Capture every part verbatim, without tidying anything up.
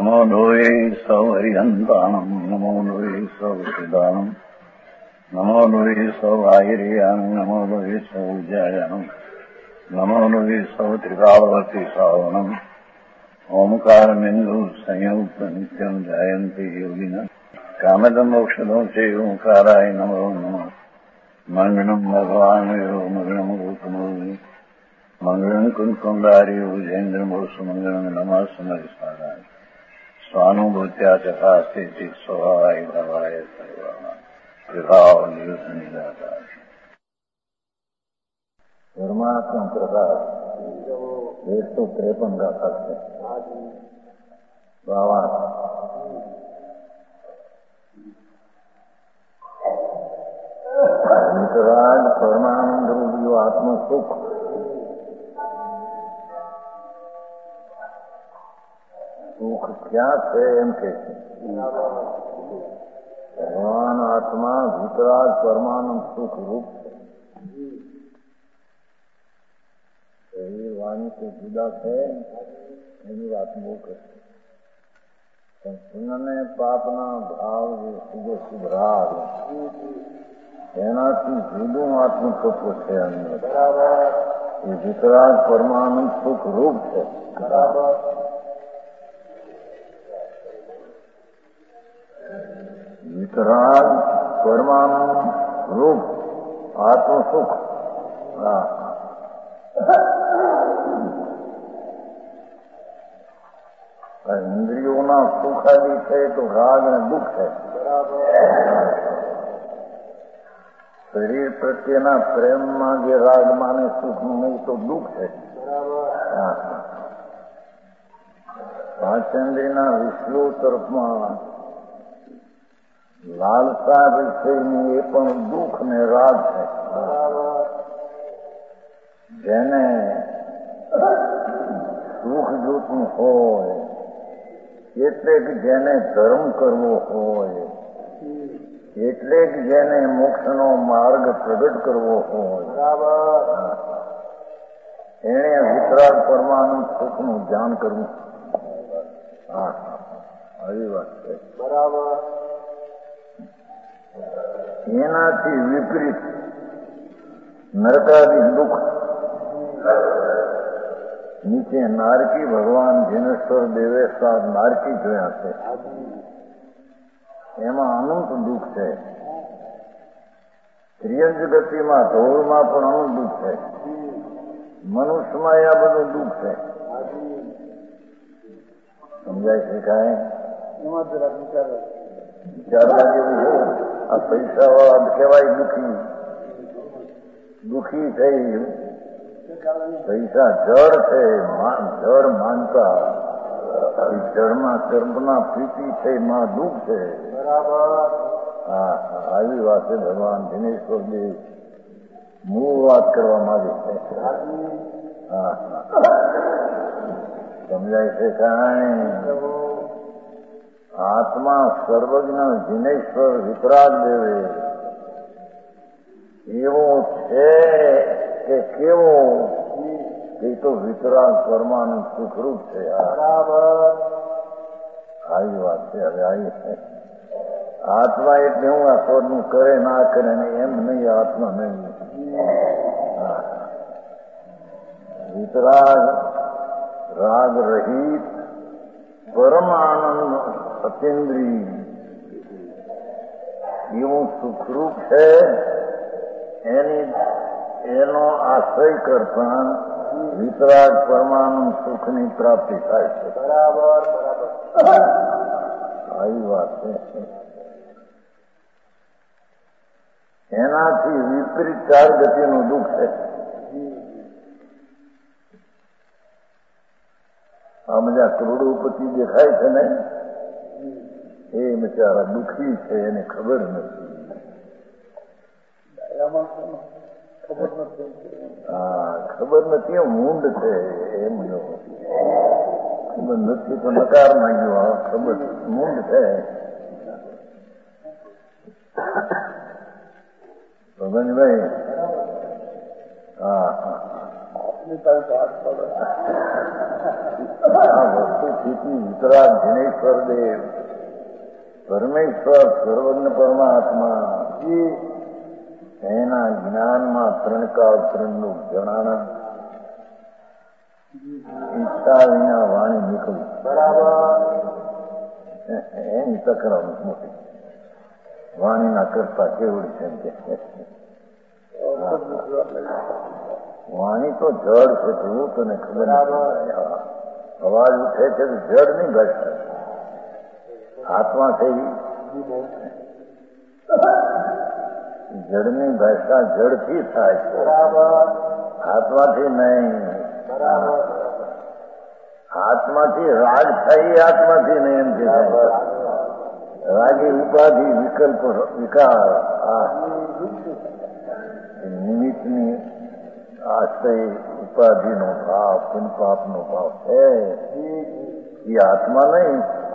નમો લોહે સૌ હરિહંતાણમ નમો લોહે સૌ સિદ્ધાણમ નમો લોહે સૌ આયર્યાણમ નમો લોહે સૌ જયાણમ નમો લોહે સૌ ત્રિકાવતી શ્રાવણમ ઓમકાર બિંદુ સંયુક્ત નિત્યમ જયંતી યોગિના કામદમ મોક્ષદો છે ઓંકારાય નમો નમઃ મંગળમ ભગવાન મંગળમ ગૌતમો મંગળમ કુંકુંડારી ઉજેન્દ્રમોષ મંગળમ નમઃ સમરિસારાય સ્વાનુભૂત્યા ચકાસ્તે સ્વભાવાય ભવાય સર્વાના પ્રભાવ નિદાતા પરમાત્મા પ્રકાશ એકસો ત્રેપન ગાથા છે. બાવા વિતરાગ પરમાનંદ રૂપિયો આત્મ સુખ સુખ ક્યાં છે એમ કે છે. ભગવાન આત્મા વિતરાગ પરમાનંદ સુખ રૂપ છે. એ વાણી તો જુદા છે એની વાત બહુ કરે પણ પુણ્યને પાપના ભાવ જે શુભ શુભ રાગ એનાથી જુદું આત્મ તત્વ છે અંદર. એ વિતરાગ પરમાનંદ સુખ રૂપ છે. વિતરાગ પરમાનંદ રૂપ આત્મ સુખ. હા ઇન્દ્રિયોના સુખ આદિ છે તો રાગ અને દુઃખ છે. શરીર પ્રત્યેના પ્રેમમાં જે રાગ માને સુખ નહીં તો દુઃખ છે. પાંચેન્દ્રિયના વિષયો તરફમાં લાલસા વિષયની એ પણ દુઃખ ને રાગ છે. જેને સુખ જોતું હોય એટલે કે જેને ધર્મ કરવો હોય એટલે કે જેને મોક્ષનો માર્ગ પ્રગટ કરવો હોય એને વિતરાગ પરમાનંદ સુખનું ધ્યાન કરવું. હા આવી વાત છે. બરાબર. એનાથી વિપરીત નરકાદી દુઃખ નીચે નારકી ભગવાન જીનેશ્વર દેવે સાત નારકી જોયા છે. એમાં અનંત દુઃખ છે. ત્રિયંજ ગતિમાં ધોળમાં પણ અનંત દુઃખ છે. મનુષ્યમાં આ બધું દુઃખ છે. સમજાય છે કાંઈ? વિચારવા જેવું છે. આ પૈસા વાળા કહેવાય દુઃખી દુઃખી થઈ પૈસા જળ છે. જળ માનતા જળમાં કર્મના પ્રીતિ છે માં દુઃખ છે. હા આવી વાત છે. ભગવાન દિનેશ્વર દેવ મૂળ વાત કરવા માંગે છે. હા સમજાય છે કાંઈ? આત્મા સર્વજ્ઞ દિનેશ્વર વિતરાગ દેવે એવો છે કે કેવો એ તો વિતરાગ પરમાનંદ સુખરૂપ છે. આવી વાત છે. હવે આવી છે આત્મા એટલે હું આ સ્વરનું કરે ના કરે ને એમ નહીં. આત્મા નહીં. વિતરાગ રાગ રહિત પરમાનંદ અતિન્દ્રિય એવું સુખરૂપ છે. એની એનો આશ્રય કરતા વિતરાગ પરમાનંદ સુખની પ્રાપ્તિ થાય છે. બરાબર બરાબર આવી વાત છે. એનાથી વિપરીત ચાર ગતિનું દુઃખ છે. આ બધા કરોડોપતિ દેખાય છે ને એ બિચારા દુઃખી છે. એને ખબર નથી. હા ખબર નથી. મૂંડ છે એમ જો ખબર નથી તો નકાર માંગ્યો. ખબર મૂંડ છે. ભગવાનભાઈ હા હા આ વસ્તુથી વિતરાગ જિનેશ્વર દેવ પરમેશ્વર સર્વજ્ઞ પરમાત્મા એના જ્ઞાનમાં ત્રણ કાળ ત્રણનું જણાણા ઈચ્છા વિના વાણી નીકળી બરાબર એની તકરાર મોટી વાણીના કરતા કેવડી છે એમ કે વાણી તો જળ છે એવું તને ખબર અવાજ ઉઠે છે તો જળ નહીં ઘટે આત્મા થઈ જળની ભાષા જળથી થાય છે આત્માથી નહીં આત્માથી રાગ થાય આત્માથી નહીં એમ કે રાગી ઉપાધિ વિકલ્પ વિકાર આ નિમિત્તની આશ્રય ઉપાધિનો ભાવ પુનપાપનો ભાવ છે એ આત્મા નહીં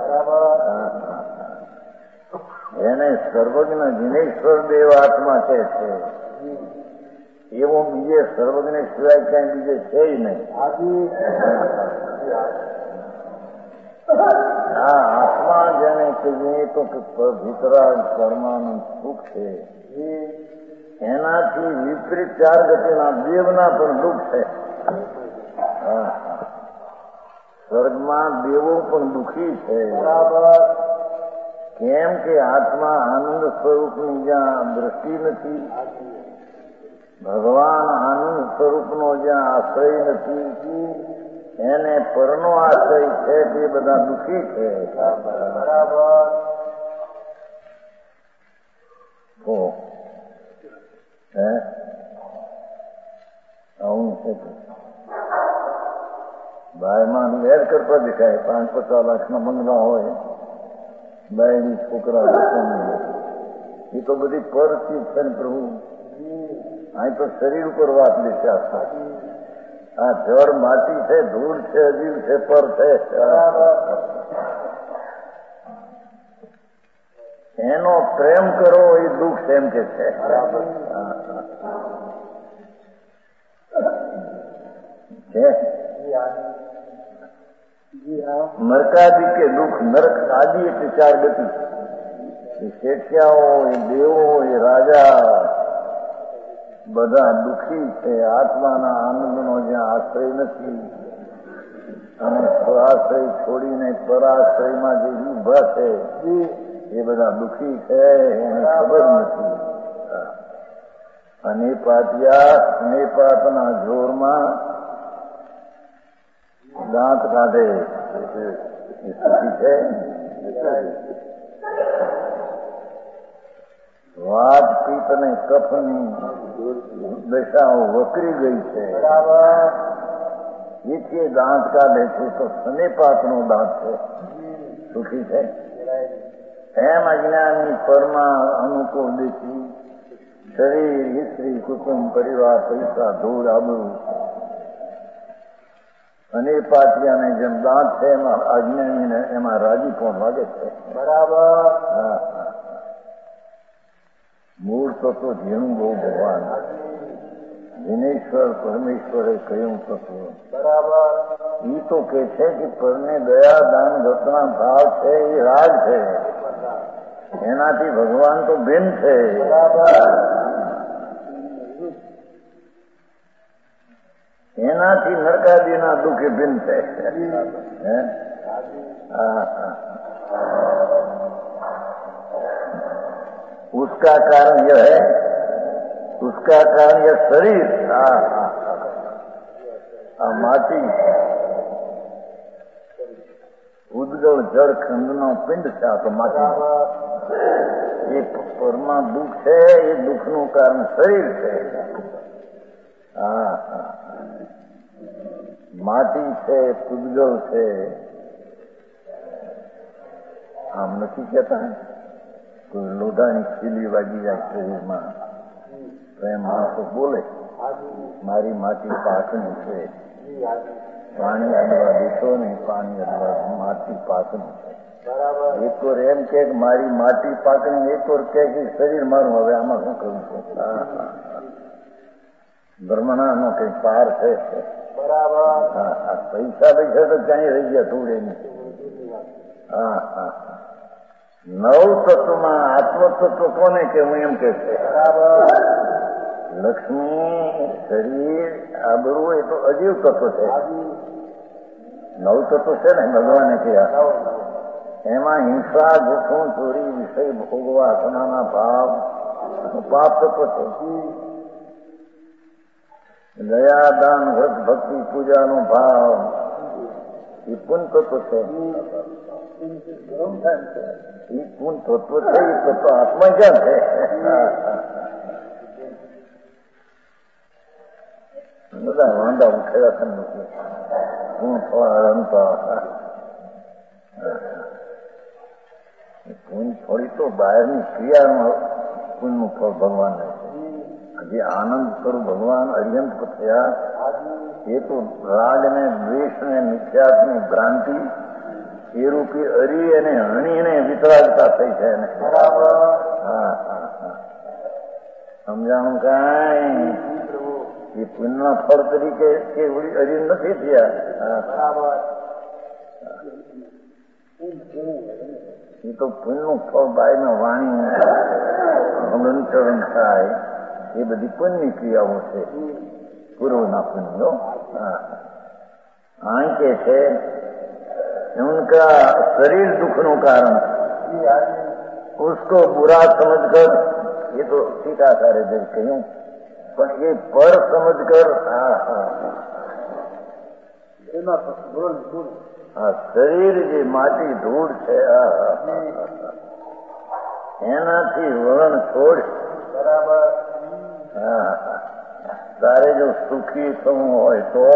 એને સર્વજ્ઞ જિનેશ્વર દેવ આત્મા કહે છે એવો બીજે સર્વજ્ઞ સિવાય ક્યાંય બીજે છે નહીં હા આત્મા જેને કહીએ તો ભીતરાગ પરમાનંદ સુખ છે એનાથી વિપરીત ચાર ગતિના દેવના પણ દુઃખ છે સ્વર્ગમાં દેવો પણ દુઃખી છે કેમ કે આત્મા આનંદ સ્વરૂપની જ્યાં દ્રષ્ટિ નથી ભગવાન આનંદ સ્વરૂપનો જ્યાં આશ્રય નથી એને પરનો આશ્રય છે તે બધા દુઃખી છે બરાબર હે આવું છે બાયમાં લેર કરતા દેખાય પાંચ પચાસ લાખના બંગલા હોય બાયની છોકરા એ તો બધી પરથી છે ને પ્રભુ અહીં તો શરીર ઉપર વાત લેશે આ જળ માટી છે ધૂળ છે અજીવ છે પર છે એનો પ્રેમ કરો એ દુઃખ એમ કે છે નરકાદિ કે દુઃખ નરક આદિ એટલે ચાર ગતિ એ શેઠિયાઓ એ દેવો એ રાજા બધા દુઃખી છે આત્માના આનંદનો જ્યાં આશ્રય નથી અને સ્વાશ્રય છોડીને પરાશ્રયમાં જે ઉભા છે એ બધા દુઃખી છે એને ખબર નથી અને પાટિયા સ્નેપાતના જોરમાં દાંત કાઢે એ સ્થિતિ છે વાત પિત્ત અને કફની દશાઓ વકરી ગઈ છે એથી દાંત કાઢે છે તો સ્નેપાતનો દાંત છે સુખી છે એમ અજ્ઞાની પરમાં અનુકૂળ દેખી શરીર સ્ત્રી કુટુંબ પરિવાર પૈસા ધૂળ આબરૂ અને પાટિયાને જેમ દાંત છે એમાં અજ્ઞાનીને એમાં રાજી પણ લાગે છે બરાબર મૂળ તત્વ જેનું બહુ ભગવાન દિનેશ્વર પરમેશ્વરે કહ્યું તત્વ બરાબર એ તો કે છે કે પરને દયા દાન દત્તના ભાવ છે એ રાગ છે એનાથી ભગવાન તો ભિન્ન છે એનાથી નરકાદીના દુઃખે ભિન્ન છે उसका कारण यह है उसका कारण यह शरीर आ माटी ઉદગળ જળ ખંડનો પિંડ છે આ તો માટી એ પરમાં દુઃખ છે એ દુઃખનું કારણ શરીર છે હા માટી છે ઉદગળ છે આમ નથી કહેતા કોઈ લોઢાની ખીલી વાગી જાય શરીરમાં તો એમ માણસો બોલે મારી માટી પાકની છે પાણી અડવા દેશો ને પાણી અડવા માટી પાકની છે એક વાર એમ કે મારી માટી પાકણી એક વાર કે શરીર મારું હવે આમાં શું કરવું છે બ્રહ્મણા નો કઈ પાર છે બરાબર પૈસા પૈસા તો ક્યાંય રહી ગયા થોડે નહીં. હા હા નવ તત્વમાં આત્મતત્વ કોને કે હું એમ કે છે લક્ષ્મી શરીર આબરૂ એ તો અજીવ તત્વ છે. નવ તત્વ છે ને ભગવાને કહ્યા એમાં હિંસા જૂઠું ચોરી વિષય ભોગવા આપનાના ભાવ પાપ તત્વ છે. દયા દાન વ્રત ભક્તિ પૂજાનો ભાવ એ પુન તત્વ છે. એ પુન તત્વ છે એ તત્વ આત્મા ક્યાં છે? બધા વાંધા ઉઠેલા છે નથી હું થોડા રમતા પુન થોડી તો બહારની ક્રિયામાં પુનનું ફળ ભગવાન છે. જે આનંદ સ્વરૂપ ભગવાન અર્યંત થયા એ તો રાગ ને દ્વેષ ને મિથ્યાત્વ ની ભ્રાંતિ એ રૂપી અરી અને હણીને વિતરાગતા થઈ છે એને. હા હા હા સમજાણું કાંઈ એ પુણ્યના ફળ તરીકે કે અરી નથી થયા. એ તો પુણ્યનું ફળ બાયમાં વાણી હલનચલન થાય એ બધી પુણ્યની ક્રિયાઓ છે પૂર્વના પુણ્યો. આ કે છે उनका शरीर दुखનું કારણ उसको बुरा समझकर ये तो टीकाकारे जब કહ્યું પણ એ પર સમજकर આ શરીર જે માટી ધૂળ છે એનાથી વલણ છોડ. બરાબર. હા તારે જો સુખી થવું હોય તો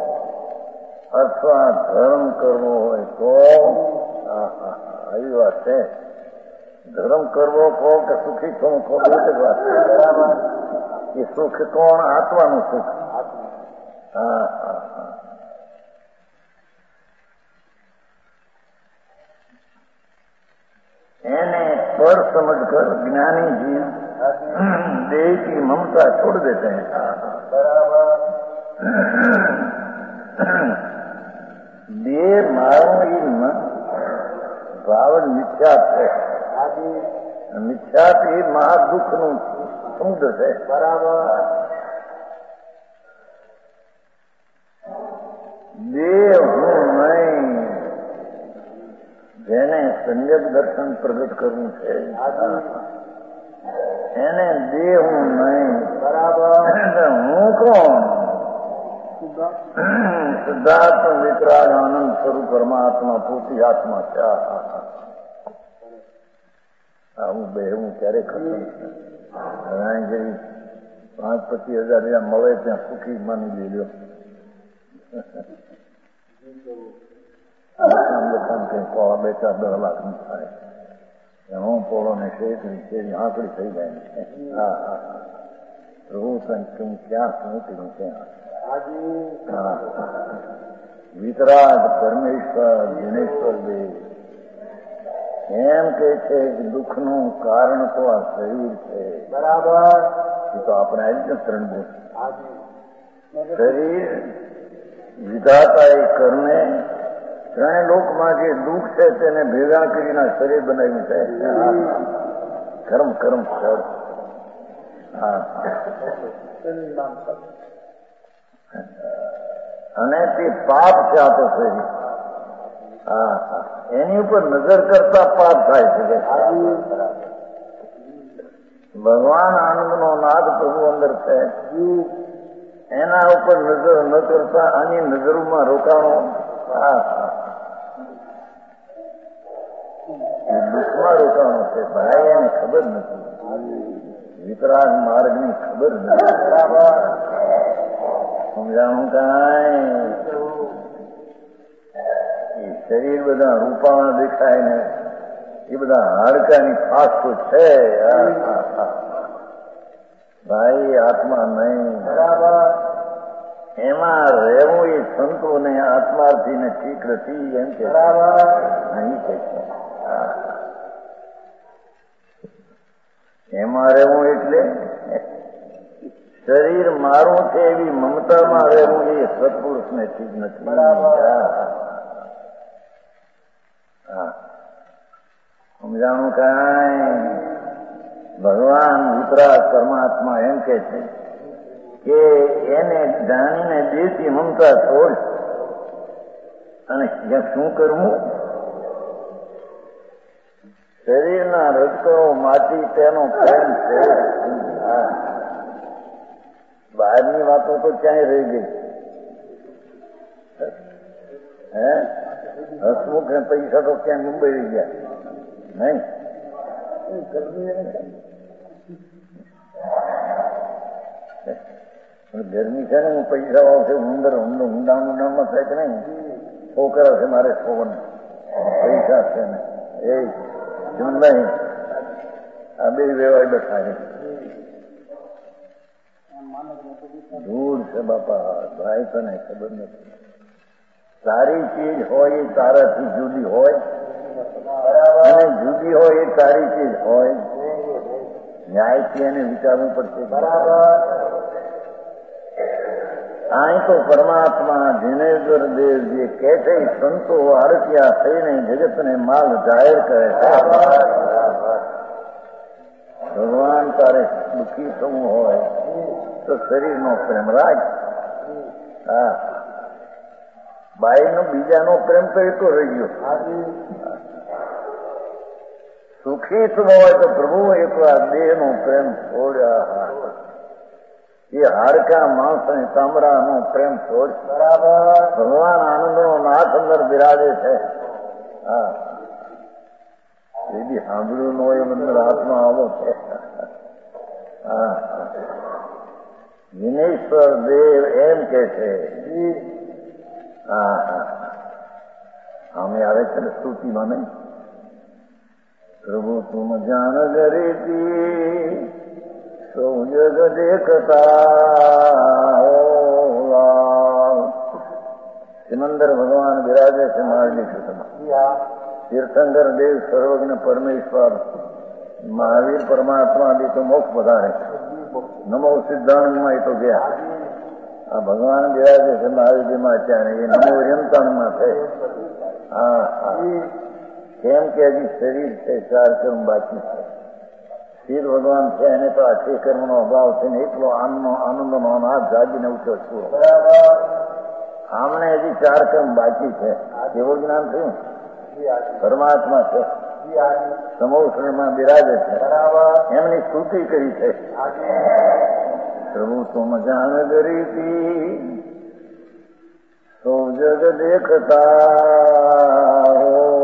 અથવા ધર્મ કરવો હોય તો આવી વાત છે. ધર્મ કરવો કહો કે સુખી થવું કહો એક જ વાત છે. બરાબર. એ સુખ કોણ? આત્માનું સુખ. હા હા હા એને पर समझ कर ज्ञानी जी देह की ममता छोड़ देते हैं. बराबर. देह मारने भाव मिथ्यात है. मिथ्यात એ મહાદુઃખનું સમુદ્ર છે. બરાબર. દેહ હું નહીં જેને સંયમ દર્શન પ્રગટ કરવું છે એને દેહ હું નહીં. બરાબર. હું કોણ? શુદ્ધાત્મ વિતરાગ આનંદ સ્વરૂપ પરમાત્મા પોતી આત્મા છે. આવું બે હું ક્યારે ખતમ જેવી પાંચ પચીસ હજાર જ્યાં મળે ત્યાં સુખી માની લેજો. લખાણ કઈ પોળા બે ચાર દસ લાખ નું થાય હું પોળો ને શેકડી શેરી આંકડી થઈ જાય. હા હા હું કઈ ક્યાં શું કર્યું ત્યાં વિતરાગ પરમેશ્વર દિનેશ્વર દેવ એમ કે છે કે દુઃખનું કારણ તો આ શરીર છે. બરાબર. એ તો આપણે આવી જ ત્રણ બોલ શરીર વિધાતા એ કર્મે ત્રણે લોકમાં જે દુઃખ છે તેને ભેગા કરીને શરીર બનાવ્યું છે. કર્મ કર્મ કર. હા અને તે પાપ છે આ તો શરીર. હા હા એની ઉપર નજર કરતા પાપ થાય છે. ભગવાન આનંદનો નાદ પ્રભુ અંદર છે એના ઉપર નજર ન કરતા આની નજરોમાં રોકાણો. હા હા દુઃખમાં રોકાણો છે ભાઈ. એને ખબર નથી. વિતરાગ માર્ગની ખબર નથી. સમજાણું કાંઈ? એ શરીર બધા રૂપાણા દેખાય ને એ બધા હાડકાની ફાસ તો છે ભાઈ. આત્મા નહીં. બરાબર. એમાં રહેવું એ સંતોને આત્માર્થી ને ઠીક નથી એમ કે. બરાબર. નહીં કે એમાં રહેવું એટલે શરીર મારું છે એવી મમતામાં રહેવું એ સત્પુરુષને ઠીક નથી. હા સમજાણું કાંઈ? ભગવાન વિતરાગ પરમાત્મા એમ કે છે કે એને જાણીને દેશી મમતા છોડ અને શું કરવું? શરીરના રજકણો માટી તેનો પ્રેમ છે. બહારની વાતો તો ક્યાંય રહી ગઈ. હે હસમુખ ને પૈસા તો ક્યાં મુંબઈ રહી ગયા નહીં. ગરમી છે ને હું પૈસા આવશે ઉંદર ઊંડા ઊંડામાં થાય કે નહીં. છોકરા છે મારે છોકરા પૈસા છે ને એ નહીં આ બે વેવાય બેઠા છે. ધૂળ છે બાપા ભાઈ તને ખબર નથી. સારી ચીજ હોય એ તારાથી જુદી હોય અને જુદી હોય એ સારી ચીજ હોય. ન્યાયથી એને વિચારવું પડશે. અહીં તો પરમાત્મા દિનેશ્વર દેવ જે કે છે સંતો આરત્યા થઈને જગતને માલ જાહેર કરે છે. ભગવાન તારે દુઃખી થવું હોય તો શરીરનો પ્રેમ રાખ. હા બાઈનો બીજાનો પ્રેમ તો એ તો રહી ગયો. સુખી થવું હોય તો પ્રભુ એકલા દેહનો પ્રેમ છોડ્યા. એ હાડકા માંસ અને ચામડાનો પ્રેમ છોડ. બરાબર ભગવાન આનંદનો નાથ અંદર બિરાજે છે. હા એ બી સાંભળ્યું ન હોય અંદર હાથમાં આવો છે. હા દિનેશ્વર દેવ એમ કે છે. હા હા અમે આવે છે ને સ્તુતિમાં નહીં. પ્રભુ તુમ જાન ગરીતી સૌ જગ દેખતા. સિમંદર ભગવાન બિરાજે છે મારી ક્ષેત્રમાં. તીર્થંકર દેવ સર્વજ્ઞ પરમેશ્વર મહાવીર પરમાત્મા બી તો મોક્ષ વધારે. નમો સિદ્ધાંતમાં એ તો ગયા. આ ભગવાન બિરાજે છે મહાવીરમાં અત્યારે એ નમો યંતાણમાં છે. હા હા કેમ કે હજી શરીર છે ચાર કર્મ બાકી છે. શિર ભગવાન છે એને તો આ છે કર્મનો અભાવ છે ને એટલો આનંદનો આનંદનો નાથ જાગીને ઉઠ્યો છું. આમને હજી ચાર કર્મ બાકી છે. કેવું જ્ઞાન થયું? પરમાત્મા છે સમોષણમાં બિરાજે છે. એમની સ્તુતિ કરી છે. પ્રભુ તુમ જાન ગરીતી સૌ જગ દેખતા.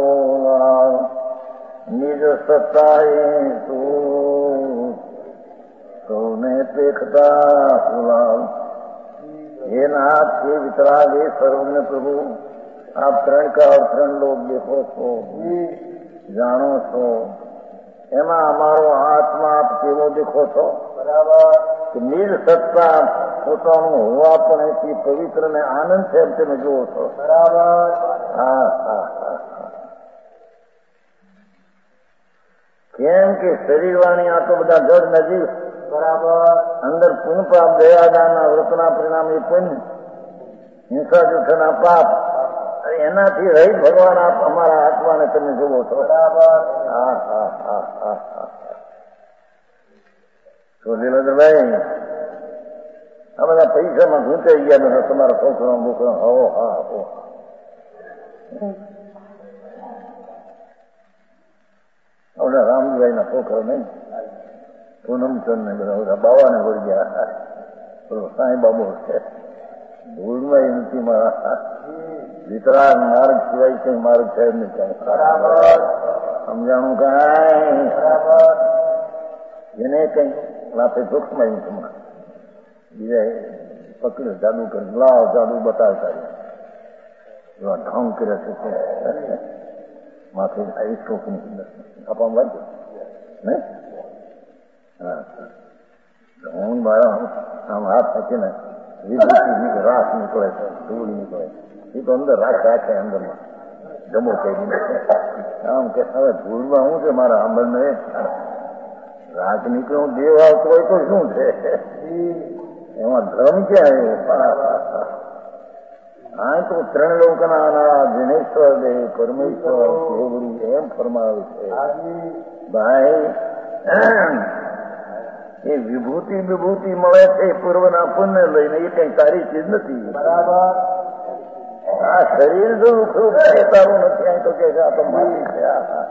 નિજ સત્તાએ તું સૌને દેખતા ફુલાવ. હે નાથ હે વિતરાગ હે સર્વજ્ઞ પ્રભુ આપ ત્રણ કા ત્રણ લોક દેખો છો જાણો છો. એમાં અમારો આત્મા આપ કેવો દેખો છો? બરાબર નિજ સત્તા પોતાનું હોવા પણ એથી પવિત્ર ને આનંદ છે એમ તમે જુઓ છો. બરાબર હા હા હા કેમ કે શરીર વાણી આ તો બધા જડ નજીક. બરાબર અંદર પુણ્ય પાપ દયાદાનના વ્રતના પરિણામે પુણ્ય હિંસા જૂઠના પાપ એનાથી રહી ભગવાન આપ અમારા આત્માને તમે જુઓ છો. બરાબર હા હા હા હા હા તો લીલધરભાઈ આ બધા પૈસામાં ઘૂંચાઈ ગયા બધા તમારા છોકરો બોકરો. હો હા હો આપણા રામજીભાઈ ના છોકરા નહીં પૂનમચંદ ને બધા બધા બાવાને વળી ગયા. સાંઈ બાબુ છે ભૂલમાં એ નથી મારા. વિતરાગ માર્ગ સિવાય કઈ માર્ગ છે નહીં કઈ. સમજાણું કાંઈ? એને કઈ માથે દુઃખમાં એવું તમારે બીજા પકડ્યો જાદુ કરી લાવ જાદુ બતાવતા એવા ઢોંગ કર્યા છે માથે આવી શોખની આપવામાં વાંચ્યું નહીં. હા હું મારા આમ હાથ નાખીને વિભૂતિ રાખ નીકળે છે ધૂળ નીકળે એ તો અંદર રાખ રાખે અંદરમાં જમો કરી આમ કે હવે ધૂળમાં શું છે મારા આંબરને રાખ નીકળ્યું દેવ આવતો હોય તો શું છે? એમાં ધર્મ ક્યાં આવ્યો? હા તો ત્રણ લોકના ના જિનેશ્વર દેવ પરમેશ્વર દેવરી એમ ફરમાવે છે. ભાઈ એ વિભૂતિ વિભૂતિ મળે છે પૂર્વના પુણ્ય લઈને, એ કઈ સારી ચીજ નથી. બરાબર. આ શરીર જો ખૂબ સારું નથી. અહીં તો કે આ તો મારી છે.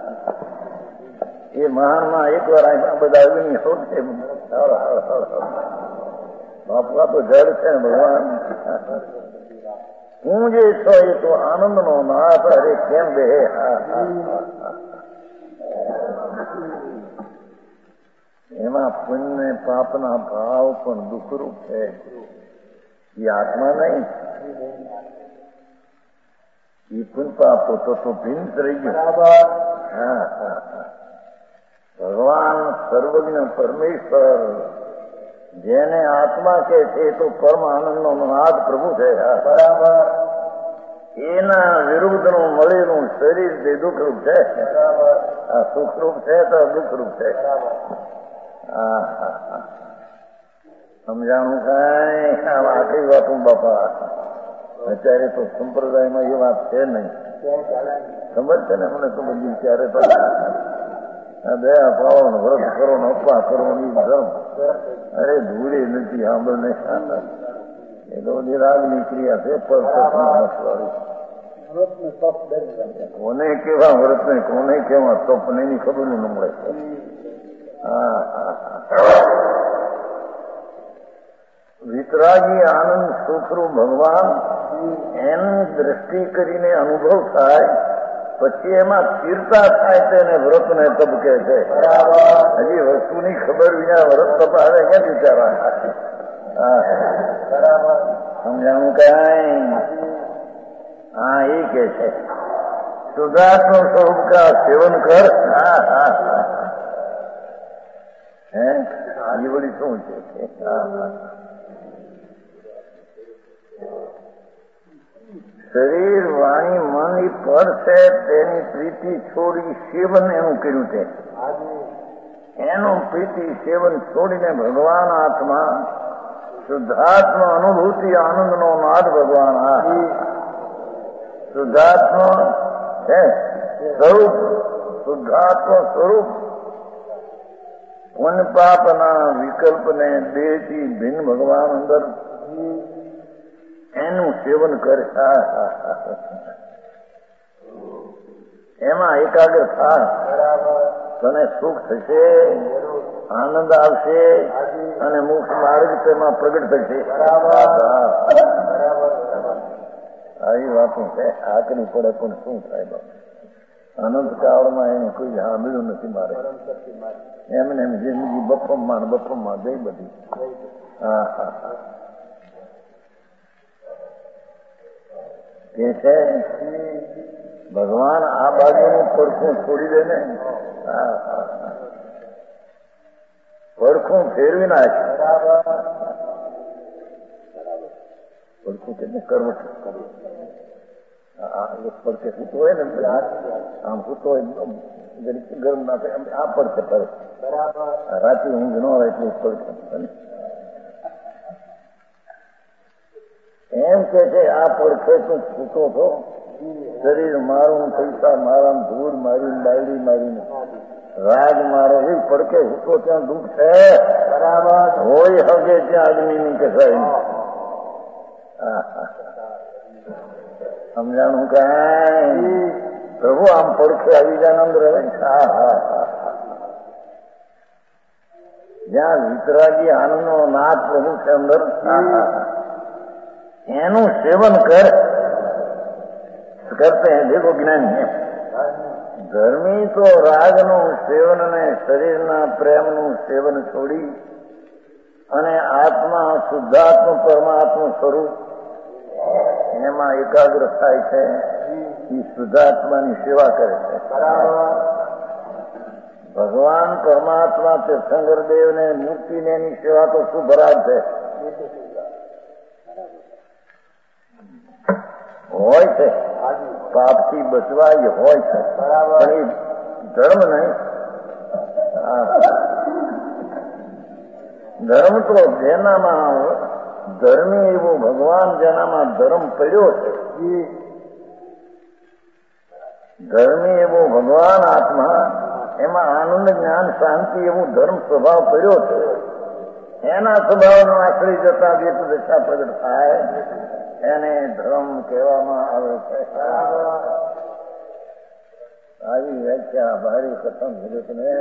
એ મહાનમાં એક વાર અહીંયા બધા અગ્નિ હોશે. બાપા તો જળ છે ને ભગવાન. હું જે છો એ તો આનંદ નો નાથ. અરે કેમ બે એમાં પુણ્ય પાપના ભાવ પણ દુઃખરૂપ છે. એ આત્મા નહીં. એ પુણ્ય પાપ તો તો ભિન્ન રહી ગયું. હા હા ભગવાન સર્વજ્ઞ પરમેશ્વર જેને આત્મા કે છે તો પરમ આનંદ નો નાદ પ્રભુ છે. બરાબર. એના વિરુદ્ધ નું મળેલું શરીર તે દુઃખરૂપ છે. આ સુખરૂપ છે તો દુઃખરૂપ છે. હા હા હા સમજાણું કઈ આખરી વાતું બાપા. અત્યારે તો સંપ્રદાયમાં એ વાત છે નહીં. ખબર છે ને મને તો બધી ત્યારે તો દયા પાવો વ્રત કરો ને અપા કરો એ ધર્મ. અરે ધૂળે નથી સાંભળ ને. એ તો બધી રાગની ક્રિયા છે. કોને કેવા વ્રત ને કોને કેવા તપ ને એની ખબર ન મળે. હા હા વિતરાગી આનંદ સુખરૂપ ભગવાન એની દ્રષ્ટિ કરીને અનુભવ થાય પછી એમાં સ્થિરતા થાય તેને વ્રત ને તપ કે છે. હજી વસ્તુની ખબર વિના વ્રત તપ આવે ક્યાં વિચારવા. સમજાણું કઈ? હા એ કે છે શુદ્ધાત્મ સ્વરૂપ કા સેવન કર. હા હા હે એ બધી શું છે? શરીર વાણી મન એ પર છે તેની પ્રીતિ છોડી સેવન એનું કર્યું છે. એનું પ્રીતિ સેવન છોડીને ભગવાન આત્મા શુદ્ધાત્મ અનુભૂતિ આનંદ નો નાદ ભગવાન. આ શુદ્ધાત્મ છે સ્વરૂપ. શુદ્ધાત્મ સ્વરૂપ પુણ્ય પાપના વિકલ્પને દેહથી ભિન્ન ભગવાન અંદર એનું સેવન કરે. એમાં એકાગ્ર થાય તને સુખ થશે, આનંદ આવશે અને મોક્ષ માર્ગ તેમાં પ્રગટ થશે. આવી વાતો છે. આકરી પડે પણ શું થાય બાબા. અનંત કાળમાં એને કોઈ સાંભળ્યું નથી મારે. એમને એમ જિંદગી બફમમાં બફમમાં ગઈ બધી. હા હા હા કે છે ભગવાન આ બાજુનું પડખું છોડી દે ને. હા હા પડખું ફેરવી નાખે. પડખું કેટલે કરવટ પડખે સૂતો હોય ને આમ સૂતો હોય ગરમ ના થાય. આ પડખે ફરે. રાતે ઊંઘ ન હોય એટલું પડખે. એમ કે છે આ પડખે તું છૂટો છો. શરીર મારું, પૈસા મારા, ધૂળ મારી, બાયડી મારીને રાગ મારો એ પડખે છૂટો ત્યાં દુઃખ છે. બરાબર હોય હગે ત્યાં આદમીની કસાઈ. સમજાણું કઈ? પ્રભુ આમ પડખે આવી જાય અંદર રહે. હા હા હા જ્યાં વિતરાગી આનંદ નો નાથ પ્રભુ છે અંદર. એનું સેવન કર કરતે हैं. देखो જ્ઞાની है ધર્મી તો રાગનું સેવન અને શરીરના પ્રેમનું સેવન છોડી અને આત્મા શુદ્ધાત્મ પરમાત્મ સ્વરૂપ એમાં એકાગ્ર થાય છે. એ શુદ્ધાત્માની સેવા કરે છે. ભગવાન પરમાત્મા તીર્થંકર દેવ ને મૂર્તિને એની સેવા તો શુભરાજ છે. હોય છે પાપથી બચવાય હોય છે પણ એ ધર્મ નહીં. ધર્મ તો જેનામાં ધર્મી એવો ભગવાન જેનામાં ધર્મ પડ્યો છે, ધર્મી એવો ભગવાન આત્મા, એમાં આનંદ જ્ઞાન શાંતિ એવું ધર્મ સ્વભાવ પડ્યો છે, એના સ્વભાવનો આશ્રય જતા વેત દશા પ્રગટ થાય એને ધર્મ કહેવામાં આવે છે. આવી વ્યાખ્યા ભારી ખતમ જગતને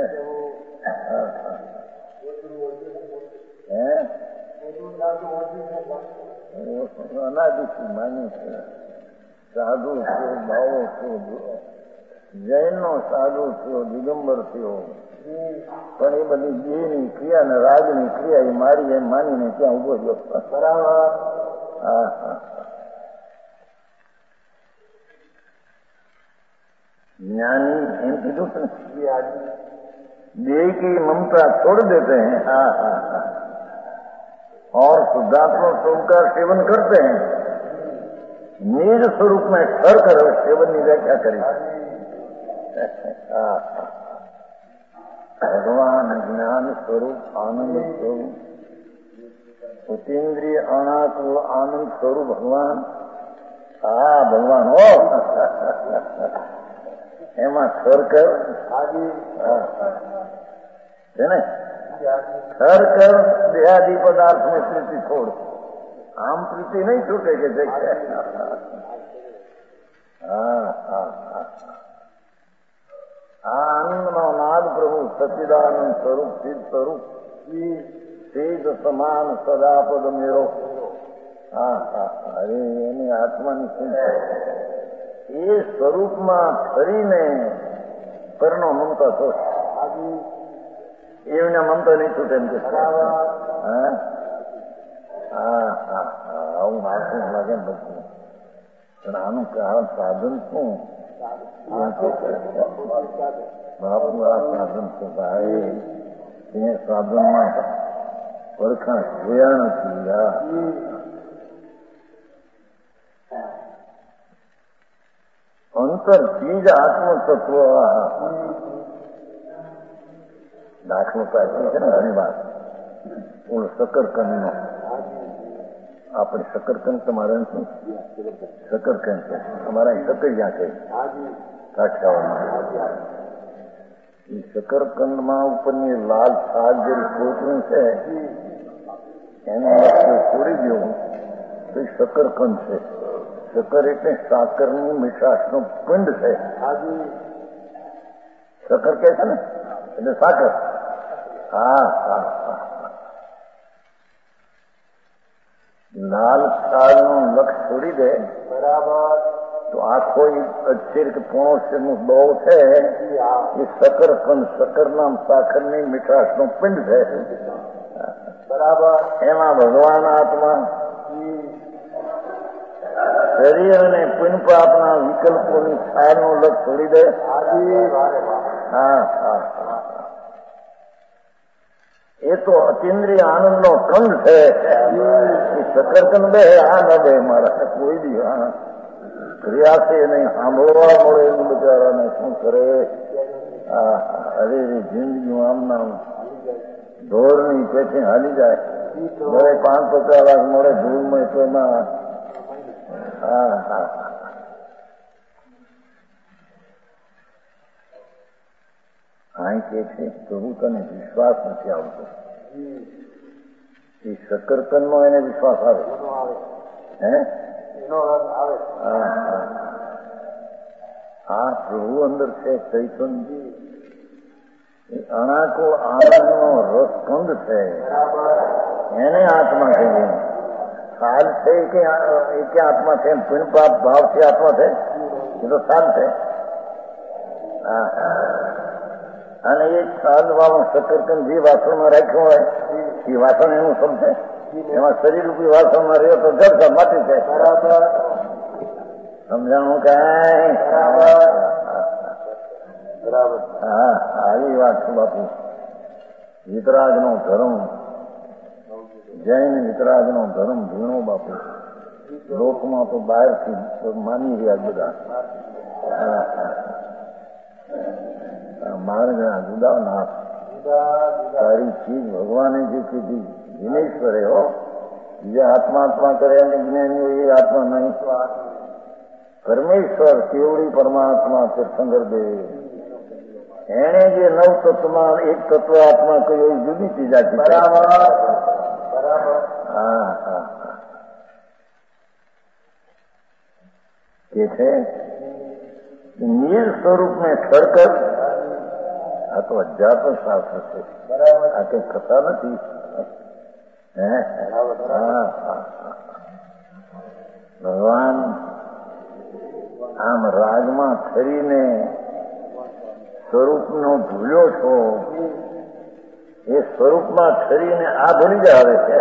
અનાદિથી માની છે. સાધુ થયો, બાવો થયો, જૈન નો સાધુ થયો, દિગંબર થયો, પણ એ બધી દેહની ક્રિયા ને રાજની ક્રિયા એ મારી એમ માનીને ત્યાં ઉભો ગયો. બરાબર. હા હા. ज्ञानी एम कीधु देह की ममता छोड़ देते हैं, हाँ हाँ हाँ, और शुद्धात्मा स्वरूप का सेवन करते हैं, निज स्वरूप में ठहर कर सेवन की व्याख्या करें. भगवान ज्ञान स्वरूप आनंद स्वरूप उतीन्द्रिय अनाकुल आनंद स्वरूप भगवान. हाँ भगवान हो એમાં ખર કર છે ને, ખર કર દેહાદી પદાર્થ में प्रीति छोड़. આમ પ્રીતિ નહીં છૂટે કે જગ્યા. હા હા હા. આ આનંદનો નાદ પ્રભુ સચ્ચિદાનંદ સ્વરૂપ સિદ્ધ સ્વરૂપ તેજ સમાન સદાપદ મેરો. હા હા. અરે એની આત્માની ચિંતા એ સ્વરૂપમાં ફરીને પરનો મમતા થશે. એમના મમતા નહીં છૂટે એમ કે. હા હા હા. આવું માથું લાગે ને બધું, પણ આનું કારણ સાધન શું? બાપુ આ સાધન છે ભાઈ, એ સાધનમાં પરખા જોયા નથી. અંતર ચીજ આત્મતત્વ. દાખલો પાછી છે ને ઘણી વાર ઓળ શકરકંદ નો. આપણે શકરકંદ તમારે શું શકરકંદ છે, અમારા શકરિયા છે કાઠિયાવાડમાં. એ શકરકંદમાં ઉપરની લાલ શાક જે કોતરું છે એને છોડી દેવું તો એ શકરકંદ છે. શક્કર એટલે સાકરની મીઠાશનું પિંડ છે. શક્કર કે છે ને એટલે સાકર. હા હા હા. લાલ છાલનું લક્ષ છોડી દે બરાબર તો આખો અચ્છેર કે પોણો શેરનું દો છે એ શકરકંદ, શક્કર નામ સાકરની મીઠાશનું પિંડ છે. બરાબર. એમાં ભગવાન આત્મા શરીર અને પુન પાપના વિકલ્પોની છાલનો લક્ષ છોડી દે. હા હા. એ તો અતિન્દ્રિય આનંદનો કંદ છે. શકરકંદ બે આ ન બે મારા કોઈ દી હા ક્રિયા છે નહીં, સાંભળવા મળે એનું બિચારાને શું કરે. અરે જિંદગી આમ નામ ઢોરની પેથી હાલી જાય. ઘરે પાંચ પચાસ લાખ મળે ધૂળમાં તો એમાં. હા હા. અહીં કે છે પ્રભુ તને વિશ્વાસ નથી આવતો. એ શકરકંદમાં એને વિશ્વાસ આવે. હે આ પ્રભુ અંદર છે ચૈતન્ય. એ અણાકો આનંદનો રસકંદ છે, એને આત્મા કહીએ. સાલ છે કે એ કે આત્મા છે, પુન પાપ ભાવ છે આત્મા છે, એ તો સાલ છે. અને એ સાલ વાળું શકરકંદ જે વાસણમાં રાખ્યું હોય એ વાસણ એનું સમજે. એમાં શરીર રૂપી વાસણમાં રહ્યો તો જડ માટી છે. બરાબર. સમજાણું કઈ? બરાબર. હા આવી વાત છે બાપુ. વિતરાગ નો ધર્મ, જૈન વિતરાગ નો ધર્મ ભીણો બાપુ. લોકમાં તો બહારથી માની રહ્યા બધા. માર્ગના જુદા નાથ. સારી ચીજ ભગવાને જે કીધી વિનેશ્વરે હો. જે આત્માત્મા કરે અને જ્ઞાનીઓ એ આત્મા નહીં. પરમેશ્વર કેવડી પરમાત્મા તીર્થંકર દેવ એને જે નવ તત્વમાં એક તત્વ આત્મા કહ્યું એ જુદી ચીજ આખી. બરાબર બરાબર. હા હા હા. કે છે નીર સ્વરૂપ ને ખડકર. આ તો અધ્યાત્મ શાસ્ત્ર છે. બરાબર. આ કઈ કથા નથી. હે હા હા. ભગવાન આમ રાગમાં ફરીને સ્વરૂપનો ભૂલ્યો છો એ સ્વરૂપમાં ઠરીને આ ભૂલી જ આવે છે.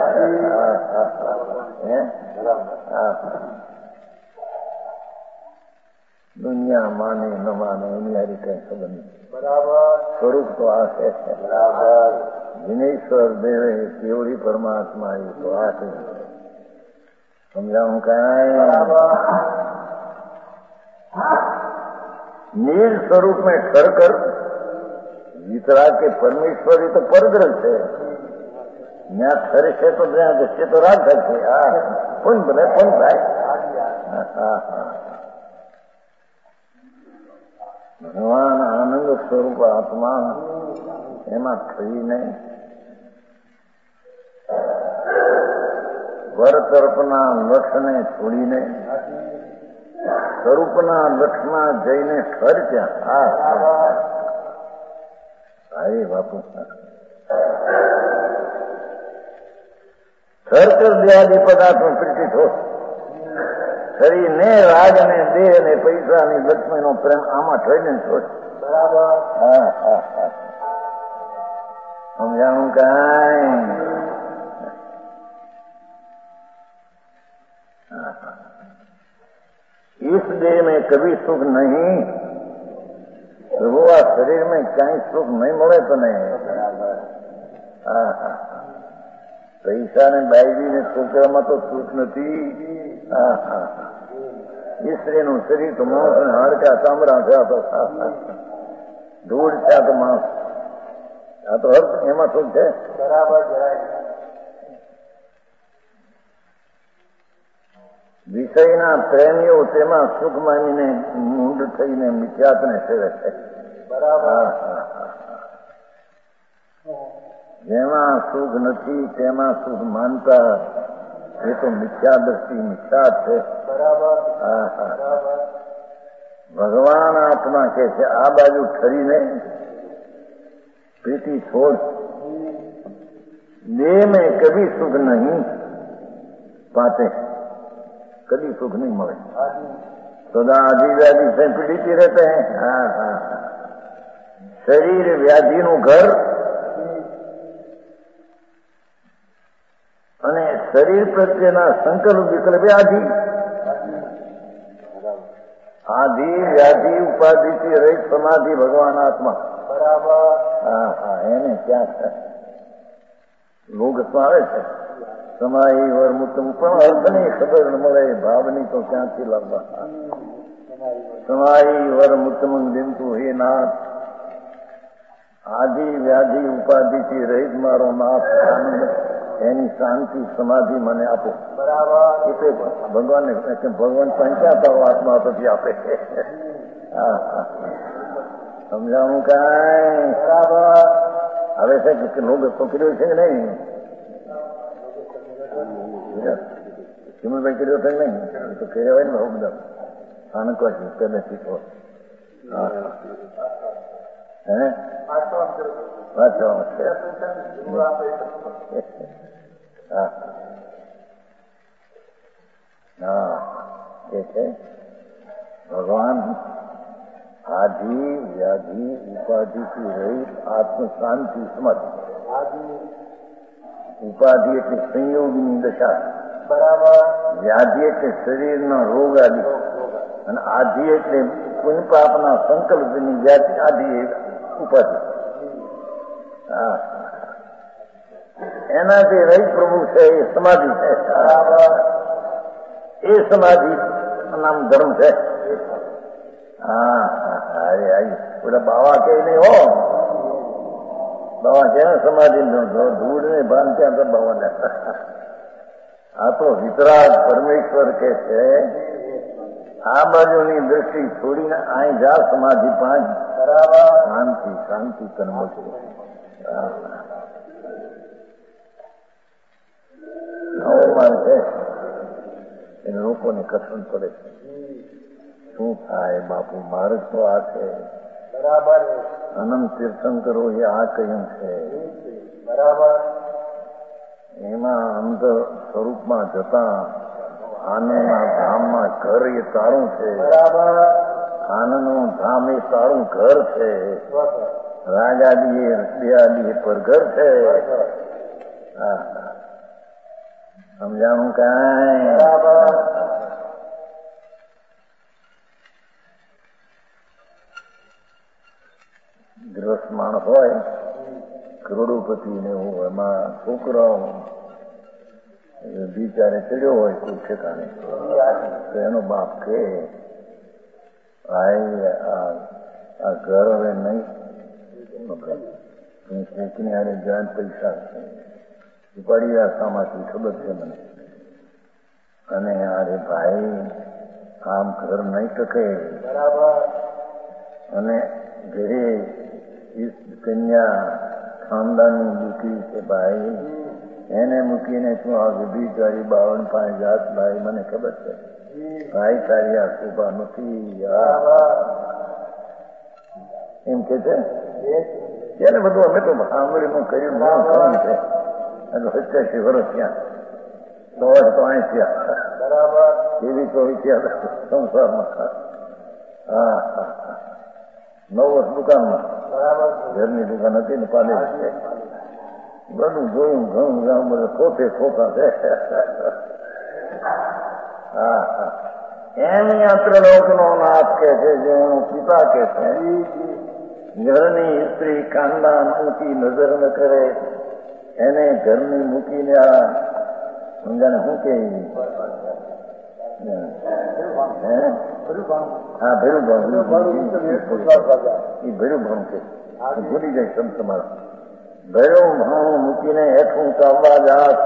દુનિયા માને ન માને એની હારી કઈ ખબર નહીં. બરાબર. સ્વરૂપ તો આ છે. બરાબર. વિનેશ્વર દેવે કેવડી પરમાત્મા એ તો આ છે. સમજાવું કઈ? નીર સ્વરૂપ में खड़कर वितरा के परमेश्वर तो परग्रह છે. ત્યાં ઠરે છે તો ત્યાં જશે તો રાગ થશે. હા પણ બને પણ થાય. ભગવાન આનંદ સ્વરૂપ આત્મા એમાં થઈને વર તરફના લક્ષને છોડીને સ્વરૂપના લક્ષમાં જઈને ઠરક્યા. હા અરે બાપુ ઠરકર દેહાદી પદાર્થમાં પ્રીતિ થો. શરીરને રાગ અને દેહ અને પૈસા ની લક્ષ્મી નો પ્રેમ આમાં થઈને છોડ. બરાબર. હા હા હા. સમજાણું કઈ? इस देह में कभी सुख नहीं. प्रभु आ शरीर में कहीं सुख नहीं મળે તો નહીં. હા હા. પૈસા ને બાઈજી ને છોકરામાં તો સુખ નથી. હા હા. સ્ત્રીનું શરીર તો માણસ ને હાડકા ચામડા થયા તો ધૂળ થયા તો માણસ. આ તો હર્ષ એમાં સુખ છે. બરાબર. વિષયના પ્રેમીઓ તેમાં સુખ માનીને મૂંડ થઈને મિથ્યાત્વને સેવે છે. બરાબર. જેમાં સુખ નથી તેમાં સુખ માનતા એ તો મિથ્યા દ્રષ્ટિ મિથ્યા છે. બરાબર. હા હા. ભગવાન આત્મા કે છે આ બાજુ ઠરીને પ્રીતિ છોડ. દેહ में कभी सुख नहीं पाते. कभी सुख नहीं મળે. सदा आदि व्याधि से पीड़ित रहते हैं. हाँ हाँ. शरीर व्याधि નું ઘર અને શરીર પ્રત્યેના સંકલ્પ વિકલ્પ આદિ આદિ વ્યાધિ ઉપાધિથી રહિત સમાધિ ભગવાન આત્મા. બરાબર. હા હા. એને ક્યાં છે લોગમાં આવે છે સમાય વરમુત્તમ પણ અર્થની ખબર મળે ભાવની તો ક્યાંથી લાવવા. સમાય વરમુત્તમ બિંદુ હે નાથ આદિ વ્યાધિ ઉપાધિથી રહિત મારો નાથ આનંદ એની શાંતિ સમાધિ મને આપો. બરાબર. એટલે ભગવાનને ભગવાન પંચાતા આત્મા પછી આપે. હા હા. સમજાવું કઈ? બરાબર. હવે છે લોગ તો કર્યો છે કે નહીં? ચિમલભાઈ કર્યો છે નહીં તો કર્યો હોય ને બહુ બધા સ્થાનકો છે પહેલેથી તો. હા હે વાંચવા છે. હા હા. એ છે ભગવાન આદિ વ્યાધિ ઉપાધિથી રહિત આત્મ શાંતિ સમાધિ. ઉપાધિ એટલે સંયોગની દશા. બરાબર. વ્યાધિ એટલે શરીરનો રોગ આદિ અને આધિ એટલે પુણ્ય પાપના સંકલ્પની વ્યાધિ આદિ ઉપાધિ. હા. એનાથી રહિત પ્રભુ છે એ સમાધિ છે. એ સમાધિ નામ ધર્મ છે. હા અરે આવી પેલા બાવા કઈ નહીં હો. બાવા છે ને સમાધિ ધૂળ ને ભાન ત્યાં તો બાવા આ તો વિતરાગ પરમેશ્વર કે છે આ બાજુની દ્રષ્ટિ છોડીને અહીં જા સમાધિ પાંચ શાંતિ શાંતિ તન મળશે. નવો છે એને લોકોને કઠણ પડે છે. શું થાય બાપુ માર્ગ તો આ છે બરાબર. અનંત તીર્થંકરો એ આ કહ્યું છે બરાબર. એમાં અંદર સ્વરૂપમાં જતા આનંદના ધામમાં ઘર એ તારું છે બરાબર. આનંદનું ધામ એ તારું ઘર છે. રાજાદી દયાદી પર ઘર છે. સમજાણું કાંઈ બરાબર. ગ્રસ્ત માણસ હોય કરોડોપતિ ને એવું એમાં છોકરાઓ બિચારે ચડ્યો હોય કોઈ ઠેકાણે તો એનો બાપ કે આ ઘર હવે નહીં કોકની હારે જાણ પૈસા ઉપાડી રાસ્તામાંથી ખબર છે મને અને અરે ભાઈ આમ ઘર નહીં ટકે બરાબર. અને ઘરે કન્યા ખાનદાનની દીકરી છે ભાઈ એને મૂકીને શું આ બિચારી બાવન પાંચ જાત ભાઈ મને ખબર છે ભાઈ તારી આ શોભા નથી એમ કે છે એને બધું અમે તો સાંભળીનું કર્યું છે સત્યાસી વર્ષ ત્યાં દોઢ તો અહીં થયા બરાબર. એવી તો થયા સંસારમાં. હા હા નવ વર્ષ દુકાનમાં બરાબર. ઘરની દુકાન હતી ને પાલે બધું જોયું ઘણું ગામ બધું ખોટે ખોટા છે. હા હા એમ યાત્ર લોકનો નાથ કે છે જે એનું પિતા કે છે ઘરની સ્ત્રી કાંડા ઊંચી નજર ન કરે એને ઘરની મૂકીને આ સમજાને શું કે હા ભેરું ભાણું એ ભેરું ભાણું છે ભૂલી જાય સમ તમારા ભેરું ભાણું મૂકીને હેઠું ચાલવા જાત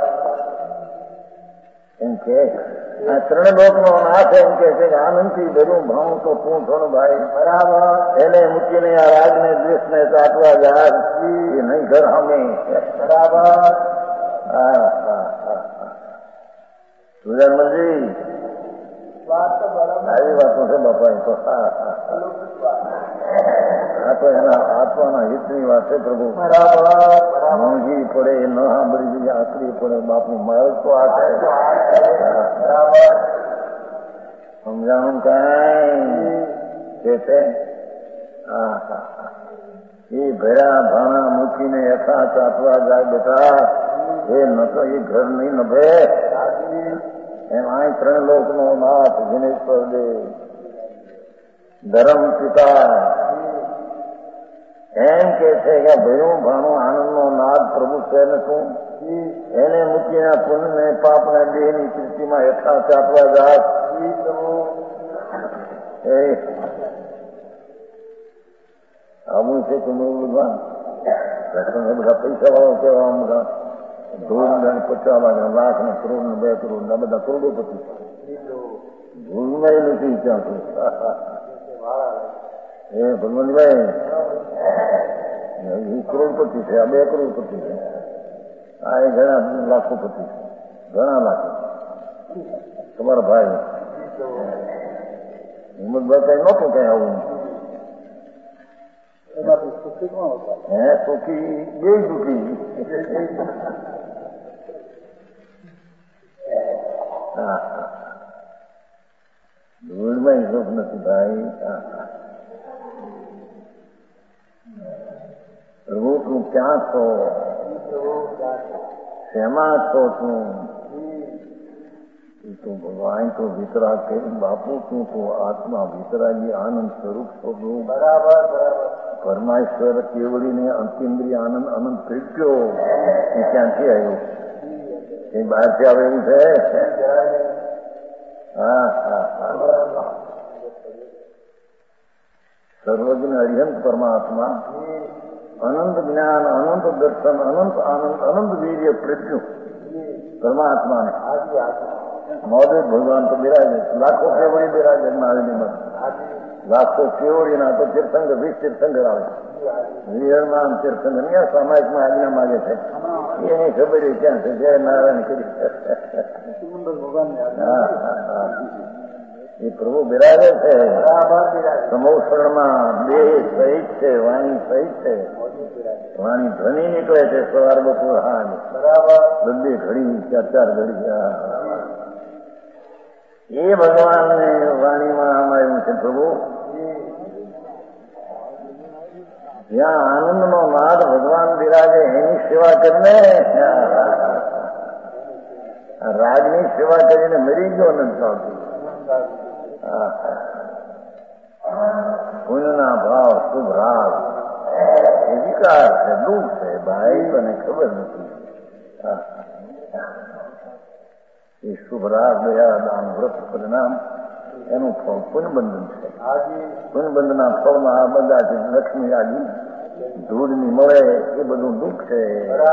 એમ કે આ ત્રણ લોક નો નાથ એમ કે છે કે આનંદથી ભેરું ભાણું તો તું થોડું ભાઈ બરાબર. એને મૂકીને આ રાગ ને દ્વેષ ને ચાટવા જાત એ નહીં ઘર હમે બરાબર. હા હા હા સુજાનમલજી આવી વાતો છે બાપા. તો હા હા આ તો એના આત્માના હિતની વાત છે પ્રભુ બરાબર. મોંઘી પડે ન સાંભળી જોઈએ આકરી પડે બાપુ મારું તો આ છે બરાબર. સમજાણું કાંઈ કે છે. હા હા એ ભેરા ભાણા મૂકીને યથા ચાટવા જાય બેટા એ ન તો એ ઘર નહીં નભે એમ આ ત્રણ લોક નો નાથ વિનેશ્વર દેવ ધરમ પિતા એમ કે છે કે ભેરું ભાણું આનંદ નો નાદ પ્રભુ છે ને તું એને મૂકીને પુણ્ય ને પાપ ને દેહ ની કીર્તિમાં યથા ચાટવા જાત એ આવું છે કે બધા પૈસા વાળો કેવા બધા ધૂળ પચાસ લાખ ને કરોડ ને બે કરોડ ને બધા કરોડોપતિ ધૂળમાં નથી ત્યાં એ ભગવાનભાઈ એ કરોડપતિ છે આ બે કરોડપતિ છે આ એ ઘણા લાખોપતિ છે ઘણા લાખો તમારા ભાઈ હિંમતભાઈ કઈ નહોતું કઈ આવું હે સુખી બે સુખી હા હા ધૂળમાં શોખ નથી ભાઈ. પ્રભુ તું ક્યાં છો શેમાં છો તું તું ભગવાન તો વિતરાગ કે બાપુ તું તો આત્મા વિતરાગી આનંદ સ્વરૂપ છો બરાબર બરાબર. પરમેશ્વર કેવડીને અંતિન્દ્રિય આનંદ અનંત પ્રગટ્યો એ ક્યાંથી આવ્યો એ બહારથી આવે એવું છે. હા હા હા સર્વજ્ઞ અરિહંત પરમાત્મા અનંત જ્ઞાન અનંત દર્શન અનંત આનંદ અનંત વીર્ય પ્રજ્ઞ પરમાત્માને મૌલિક ભગવાન તો બિરાજે, લાખો કેવડી બિરાજે મારી મત, લાખો કેવડીના તો તીર્થંકર વીસ તીર્થંકર આવે, વિહળમાં તીર્થંકર નહીં સામાયિકમાં આજ્ઞા માગે છે, એની ખબર ક્યાં છે, જય નારાયણ કરી. એ પ્રભુ બિરાજે છે સમોષણમાં, દેહ સહિત છે, વાણી સહિત છે, વાણી ધ્વનિ નીકળે છે સવાર બપોર હાજ બધી ઘડી ચાર ચાર ઘડી. એ ભગવાનને વાણીમાં અમાયું છે પ્રભુ. જ્યાં આનંદનો નાદ ભગવાન બિરાજે એની સેવા કરીને, રાજની સેવા કરીને મરી ગયો નથી ચાલતી. પુણ્યના ભાવ શુભ રાગ એ વિકાર છે, દુઃખ છે ભાઈ, તને ખબર નથી. એ શુભ રાગ દયા દાન વ્રત પરિણામ એનું ફળ પુણ્યબંધન છે. પુણ્યબંધના ફળમાં આ બધા છે લક્ષ્મી આદિ ધૂળની મળે એ બધું દુઃખ છે.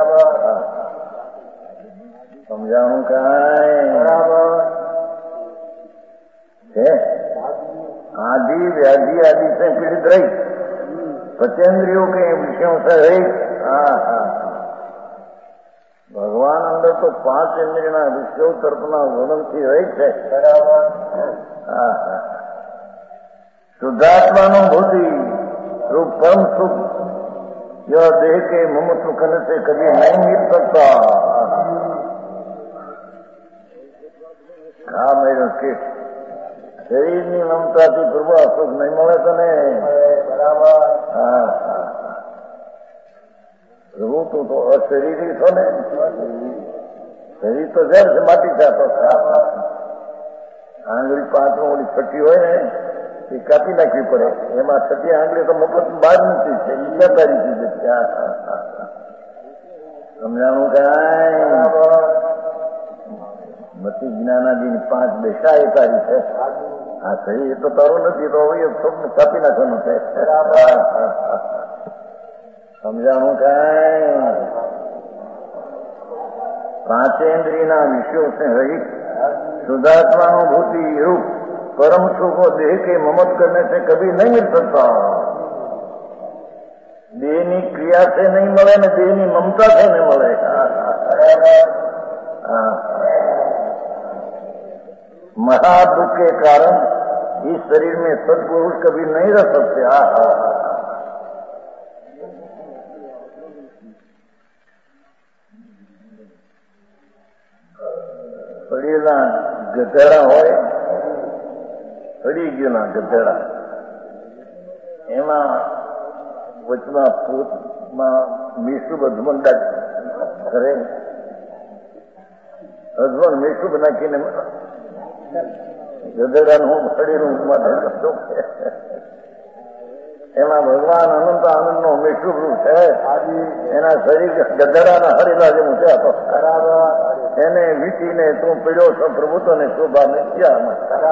સમજાણું કાંઈ બરાબર છે. आदि व्याधि आदि से पीड़ित रही, पचेंद्रियों के विषयों से रही. भगवान अंदर तो पांच इंद्रियों विषयों तर्पना वर्णन की रही है. शुद्धात्मानुभूति रूप परम सुख यह देह के ममत्व करने से कभी नहीं मिल सकता. हाँ मेरे के શરીરની મમતાથી પ્રભુ સુખ નહીં મળે તને. બરાબર. હા હા પ્રભુ તું તો અશરીરી છો ને, શરીર તો ઝેર છે માટી જાતો. આંગળી પાંચમો ઓલી છઠ્ઠી હોય ને એ કાપી નાખવી પડે, એમાં છઠ્ઠી આંગળી તો મફત બહાર નથી છે, ઈચ્છા તારી ચીજ છે. સમજાણું કાંઈ મતી જ્ઞાનાદીની પાંચ દેશા એ તારી છે. હા શરીર તો તારું નથી, તો હવે સૌને કાપી નાખવાનું છે. સમજાણું કાંઈ પાંચેન્દ્રિયના વિષયો से रहित शुद्धात्मानुभूति रूप परम सुख को देह के ममत करने से कभी नहीं मिल सकता. देहनी क्रिया से नहीं મળે ને દેહની મમતા से नहीं મળે. महादुख के कारण इस शरीर में सदपुरुष कभी नहीं रह सकते. પડેલા ગધેડા હોય, પડી ગયેલા ગધેડા એમાં વચમાં પોતમાં મીઠું હસબન્ડ કરે, હસબન્ડ મીઠું નાખીને ગધેડાનું શરીરનું માટે કરતો. એમાં ભગવાન અનંત આનંદ નો મીઠું રૂપ છે. એના શરીર ગધેડાના હરેલા જેવું છે. તો એને વીટીને તું પીડ્યો છો પ્રભુ, તને શોભા નથી.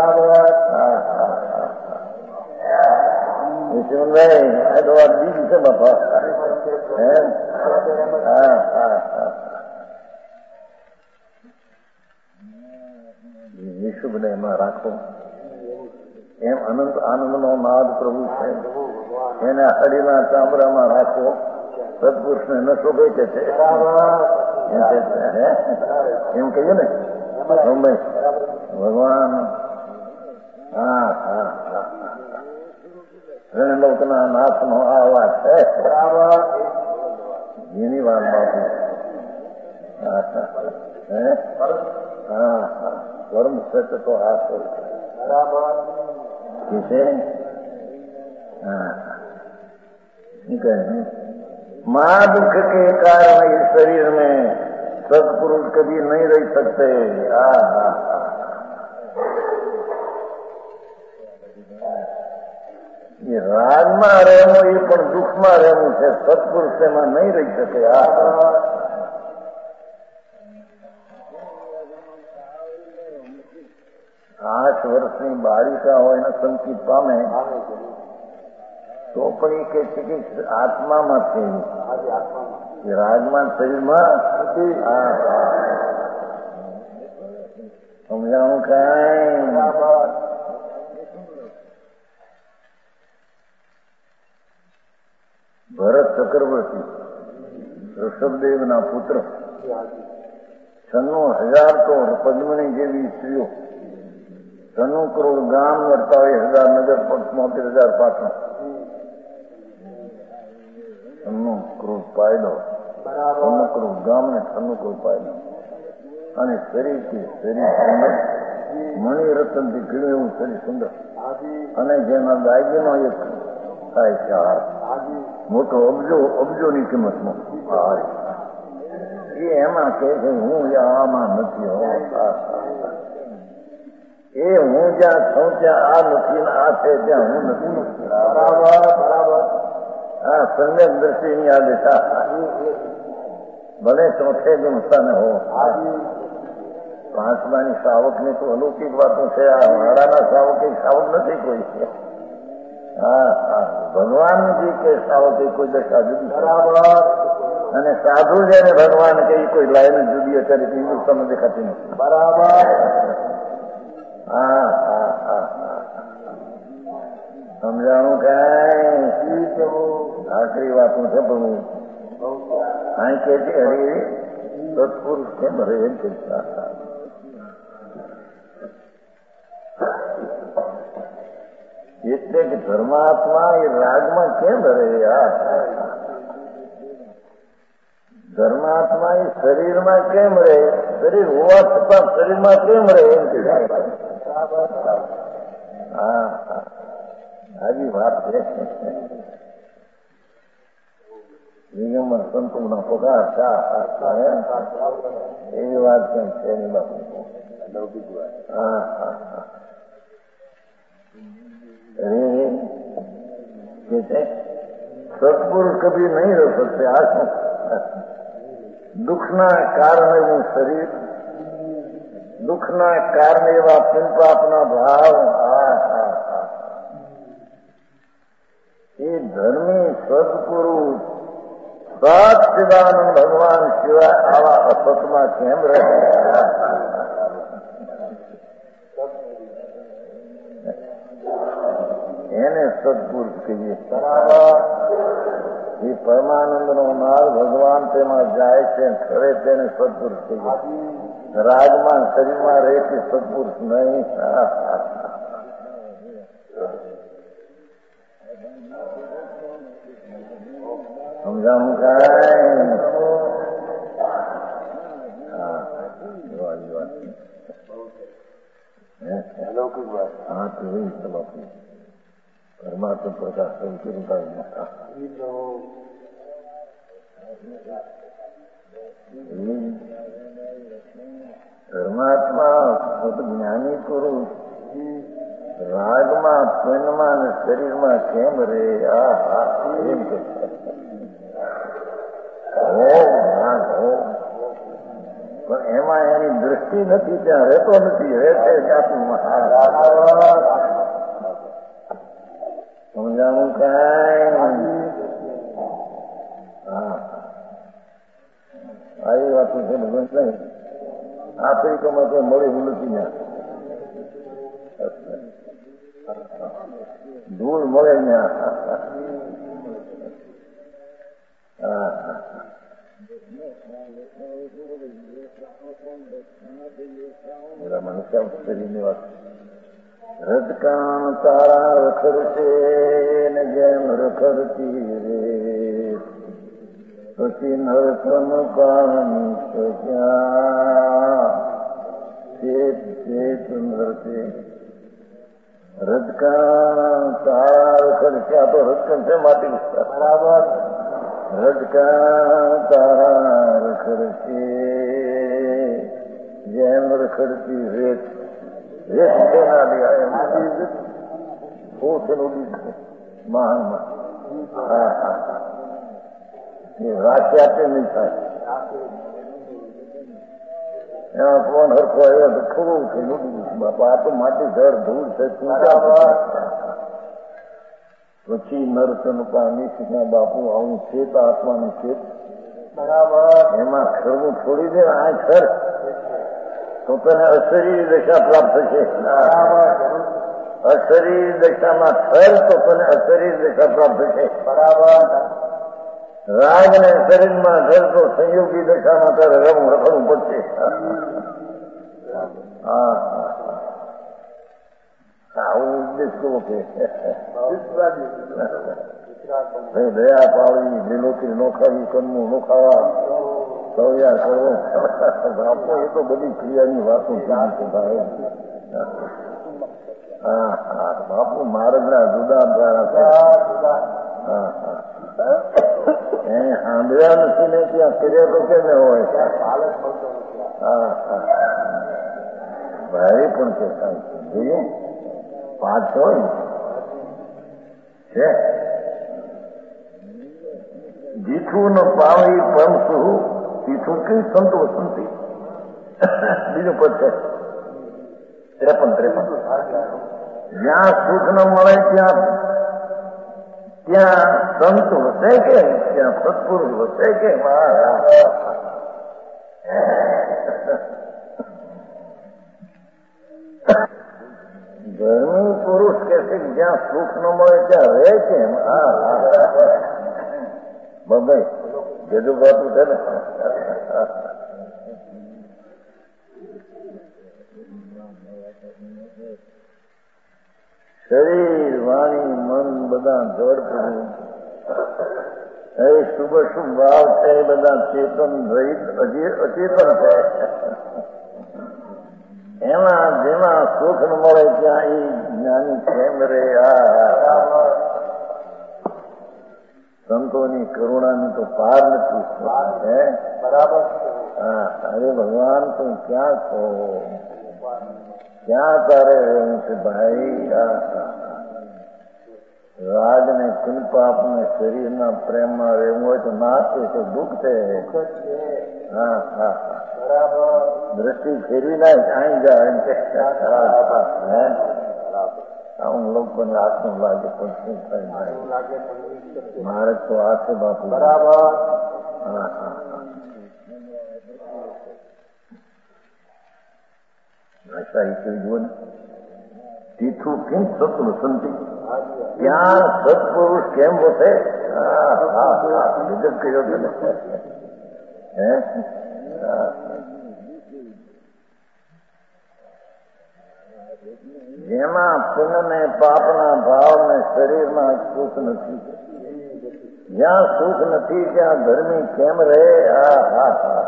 વિષ્ણુભાઈ આ તો વાત બીજી છે બાપા. હા હા હા વિશુભને એમાં રાખો. એમ અનંત આનંદનો નાદ પ્રભુ છે, એને હળીના ચામડામાં રાખો. સદપુરુષને ન શોભે કે છે એમ કહીએ ને ભગવાન. હા હા હા રણલોકના નાથનો આ વાત છે. એની વાત બાપુ. હા હા હા कर्म सत्य तो हाथ बराबर किसे महादुख के कारण इस शरीर में सत्पुरुष कभी नहीं रह सकते. ये राग में रहવું એ પણ દુઃખમાં રહેવું છે, સત્પુરુષ એમાં નહીં રહી શકે. આઠ વર્ષની બાળિકા હોય ને સંકિત પામે તો પણ એ કે છે કે આત્મામાં છે, રાજમાન શરીરમાં સમજાણું કઈ? ભરત ચક્રવર્તી ઋષભદેવ ના પુત્ર, છન્નું હજાર તો પદ્મની જેવી સ્ત્રીઓ, છન્નું કરોડ ગામ, અડતાલીસ હજાર નગર, પંચોતેર હજાર પાટણ, છન્નું કરોડ પાયલો, છન્નું કરોડ ગામ ને છન્નું કરોડ પાયલો, અને શરીરથી શરીર સુંદર, મણિરત્ન થી ખીલું એવું શરીર સુંદર, અને જેના દાગીનો એક થાય છે હાર, મોટો અબજો અબજોની કિંમતમાં હાર, એ એમાં કહે છે હું આમાં નથી હો, એ હું જ્યાં છું ત્યાં આ નથી ને આ છે ત્યાં હું નથી. બરાબર બરાબર. હા, સંગત દ્રષ્ટિ ની આ દિશા ભલે ચોથે ગુણતા ને હો. પાંચમાની સાવક ની તો અલૌકિક વાતો છે. આ મારાના સાવક એ સાવક નથી કોઈ છે. હા હા, ભગવાનજી કે સાવક એ કોઈ દશા જુદી. બરાબર. અને સાધુ જયારે ભગવાન કે કોઈ લાઈન જુદી અત્યારે હિન્દુસ્તાનમાં દેખાતી નથી. બરાબર. હા હા હા હા, સમજાણું કઈ? આખરી વાતો છે પ્રભુ અહીં કે છે હરે સત્પુરુષ કેમ હરે એમ કે એટલે કે ધર્માત્મા એ રાગમાં કેમ રહે? ધર્માત્મા એ શરીરમાં કેમ રહે? શરીર હોવા છતાં શરીરમાં કેમ રહે એમ કે હા હા, આવી વાત છે. નિગમન સંતો ના પગાર એવી વાત કેમ છે એની બાબત. હા હા હા, સત્પુરુષ કભી નહીં રહી શકતે. આ શું દુઃખના કારણે હું શરીર, દુઃખના કારણે એવા પુંપાપના ભાવ, હા હા હા, એ ધર્મી સદપુરુષ સચ્ચિદાનંદ ભગવાન સિવાય આવા અસતમાં કેમ રહે? એને સદપુરુષ કહીએ. બરાબર. એ પરમાનંદ નો માર્ગ ભગવાન તેમાં જાય છે, ખરે તેને સદપુરુષ કહીએ. રાજમાન શરીરમાં રહે છે સદપુરુષ નહીં. સમજાવું કાંઈ? હા, તો એ તમારું પરમાત્મા પ્રકાશ સંકીર્ણ પરમાત્મા જ્ઞાની પુરુષ રાગમાં, પેનમાં અને શરીરમાં કેમ રે? આ હા એમ કે પણ એમાં એની દ્રષ્ટિ નથી, ત્યાં રહેતો નથી, રહે છે જાતમાં. સમજાણું કાંઈ? હા, આવી વાતો છે ભગવાન નહીં. આફ્રિકામાં કોઈ મળી હું નથી ત્યાં, ધૂળ મળે ત્યાં. હા હા, બધા મનુષ્ય શરીરની વાત. રજકાણ તારા રખડશે ને જેમ રખડતી રે, પછી નરકન પાણી ક્યાં ચેત ચેત નરસે. રજકાણ તારા રખડશે, આ તો રજકણ છે માટી. બરાબર. રજકાણ તારા રખડશે જેમ રખડતી રેત. રેત તેના મહાનમાં હા હા, એ વાંચ્યા તે નહીં થાય. એમાં ફોન હરખો આવ્યો તો ખરું છે નોડી બાપા, આ તો માટી ધર ધૂળ છે. પછી નરતન પામી ના બાપુ આવું છે તો આત્માનું છે. બરાબર. એમાં ખરવું છોડી દે. આ ખર તો તને અશરીર દશા પ્રાપ્ત થશે. અશરીર દશામાં થર તો તને અશરીર દશા પ્રાપ્ત થશે. બરાબર. રાગ ને શરીરમાં ઘર તો સંયોગી દશામાં તારે રમ રખડવું પડશે. હા આવું ઉદ્દેશ કેવો કે દયા પાવી લીલોતરી નો ખાવી કન્નું નો ખાવા સૌયા કરવો. બાપો એ તો બધી ક્રિયાની વાતો ભાઈ. હા હા બાપુ માર્ગના જુદા દ્વારા. હા હા એ સાંભળ્યા નથી ને ત્યાં કર્યા તો કેમ હોય. હા હા ભાઈ પણ કે જોઈએ પાંચ હોય છે. જીઠું ન પાવી પમસું જીઠું કઈ સંતોષંતી. બીજું પદ છે ત્રેપન ત્રેપન. જ્યાં સુખ ન મળે ત્યાં ત્યાં સંત વસે કે ત્યાં સત્પુરુષ વસે કે. ધર્મી પુરુષ કે છે જ્યાં સુખ ન મળે ત્યાં રહે કેમ. હા હા ભાઈ જેટલું બાતું છે ને. શરીર વાણી મન બધા જડ પડ્યું. એ શુભ શુભ ભાવ છે એ બધા ચેતન રહિત અચેતન છે. એમાં જેમાં સુખ ન મળે ત્યાં એ જ્ઞાની કેમ રે. આ સંતોની કરુણાની તો પાર નથી. બરાબર. હા અરે ભગવાન તું ક્યાં છો, ક્યાં તારે રહેવું છે ભાઈ. રાગ ને કુલપાપ ને શરીરના પ્રેમમાં રહેવું હોય તો ના છે તો દુઃખ છે. હા હા બરાબર. દ્રષ્ટિ ફેરવી ના અહીં જાય એમ કે આવું લોકોને હાથનું લાગે પણ શું થાય મારે તો આ છે બાપુ. બરાબર. હા હા ભાષા એ કહી જુઓ ને. તીથું કેમ સત્વ સંતિ ત્યાં સત્પુરુષ કેમ વસે. હા હા હા વિગત કર્યો છે ને. હે જેમાં પુન ને પાપના ભાવને શરીરમાં સુખ નથી. જ્યાં સુખ નથી ત્યાં ધર્મી કેમ રહે. હા હા હા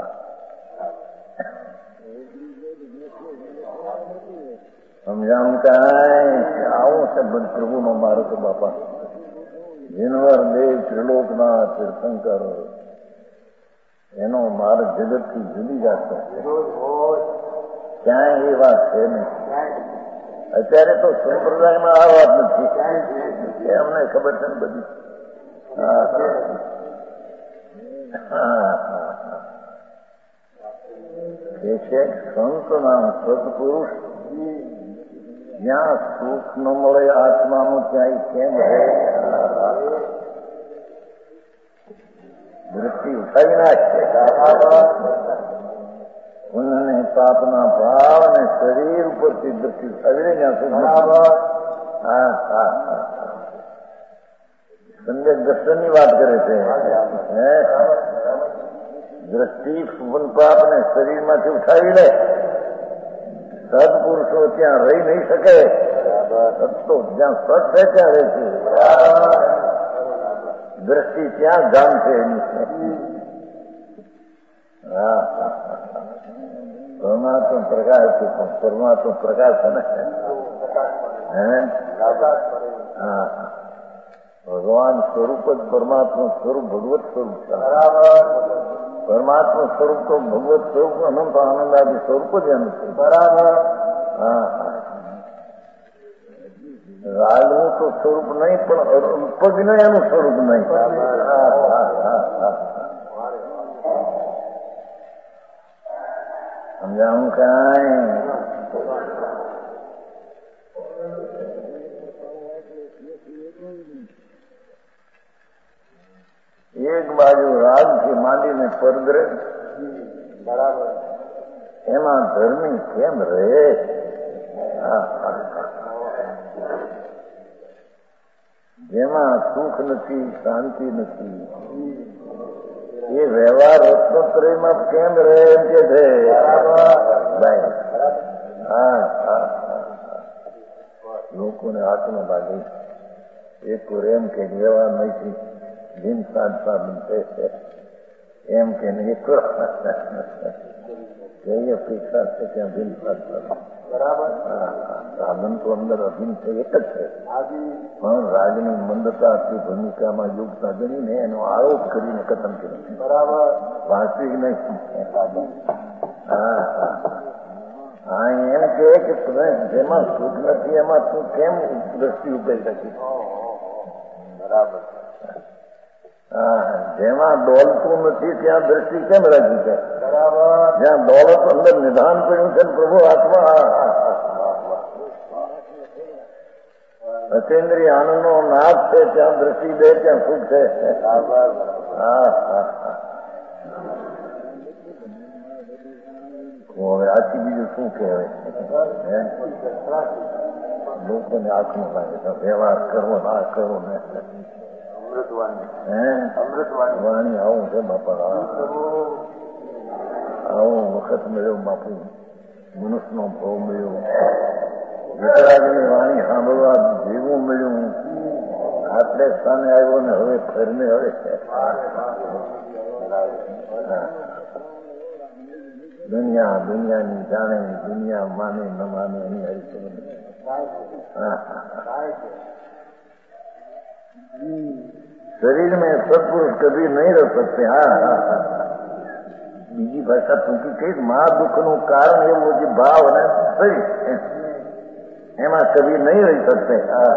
સમજાવું કાંઈ આવું છે પ્રભુ નો માર્ગ બાપા. જીનવર દેવ ત્રિલોકના તીર્થંકર એનો માર્ગ જગત થી જુદી જાતો ક્યાંય એ વાત છે નહીં. અત્યારે તો સંપ્રદાયમાં આ વાત નથી. અમને ખબર છે ને બધી. હા હા એ છે સંત નામ સત્પુરુષ જ્યાં સુખ ન મળે આત્માનું ત્યાં કેમ રહે. દૃષ્ટિ ઉઠાવી નાખશે. પુણ્યને પાપના ભાવ અને શરીર ઉપરથી દૃષ્ટિ ઉઠાવી ત્યાં સુધી. હા હા હા સંદેહ દર્શનની વાત કરે છે. દ્રષ્ટિ પાપ ને શરીરમાંથી ઉઠાવી લે. સત્પુરુષો ત્યાં રહી નહીં શકે. સત્તો જ્યાં સત છે ત્યાં રહે છે. દ્રષ્ટિ ત્યાં ગામ છે એની. હા પરમાત્મા પ્રકાશ છે પણ પરમાત્મા પ્રકાશ છે ને. હા ભગવાન સ્વરૂપ જ પરમાત્મા સ્વરૂપ ભગવત સ્વરૂપ છે. પરમાત્મા સ્વરૂપ તો ભગવત સ્વરૂપ અનંત આનંદાદી સ્વરૂપ જ એનું છે. બરાબર. હા રાગનું તો સ્વરૂપ નહીં પણ ઉપજને એનું સ્વરૂપ નહીં. સમજાવું કાંઈ. એક બાજુ રાગ થી માંડીને પરગ્રહ. બરાબર. એમાં ધર્મી કેમ રહે? જેમાં સુખ નથી, શાંતિ નથી, એ વ્યવહાર રત્નોત્તરીમાં કેમ રહે એમ કે છે. હા હા લોકોને હાથમાં લાગે એક એમ કે વ્યવહાર નથી, ભીમ સાત સાબન છે એમ કે નહીં કઈ અપેક્ષા છે ત્યાં ભીમ સાત સાબન બરાબર. સાધન તો અંદર અભિન્ન છે, એક જ છે, પણ રાજની મંદતાથી ભૂમિકામાં યોગતા ગણીને એનો આરોપ કરીને કથન કર્યું બરાબર. વાસ્તવિક નહીં. હા હા એમ કે જેમાં સુખ નથી એમાં તું કેમ દ્રષ્ટિ ઉકેલી શકી? બરાબર. હા જેમાં દોલતું નથી ત્યાં દ્રષ્ટિ કેમ રાખી છે? બરાબર. જ્યાં દોલત અંદર નિધાન પડ્યું છે પ્રભુ આત્મા અચેન્દ્રિય આનંદ નો નાદ છે, ત્યાં દ્રષ્ટિ દે ત્યાં સુખ છે. હા હા હવે આથી બીજું શું કહેવાય? લોકોને આંખમાં લાગે છે વ્યવહાર કરવો ના કરવો ને અમૃતવાણી વાણી આવું છે બાપા. આવો વખત મળ્યો બાપુ, મનુષ્યનો ભાવ મળ્યો, વિતરાગની વાણી સાંભળવા જેવું મળ્યું. આટલે સ્થાને આવ્યો ને હવે ફરને હવે દુનિયા દુનિયાની જાણે, દુનિયા માને ન માને એની હરીફ. शरीर में सत्पुरुष कभी नहीं रह सकते. હા હા બીજી ભાષા ટૂંકી કહીશ, મા દુઃખનું કારણ એવું જે ભાવ અને શરીર એમાં કભી નહીં રહી શકતે.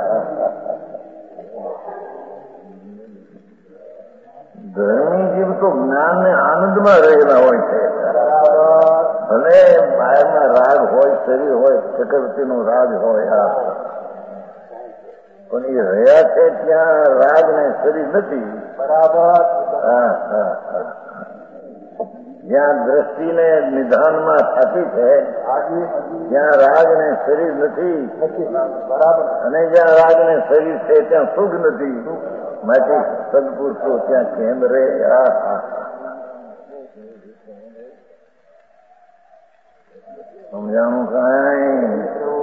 ધર્મી જીવ તો જ્ઞાન ને આનંદમાં રહેલા હોય છે. ભલે બહારના રાગ હોય, શરીર હોય, ચક્રવર્તીનો રાગ હોય, પણ એ રહ્યા છે ત્યાં રાગ ને શરીર નથી. બરાબર. હા હા જ્યાં દ્રષ્ટિને નિધાનમાં થતી છે ત્યાં રાગ ને શરીર નથી. બરાબર. અને જ્યાં રાગ ને શરીર છે ત્યાં સુખ નથી. માટે સદપુરુષો ત્યાં કેમ રે? સમજાણું કાંઈ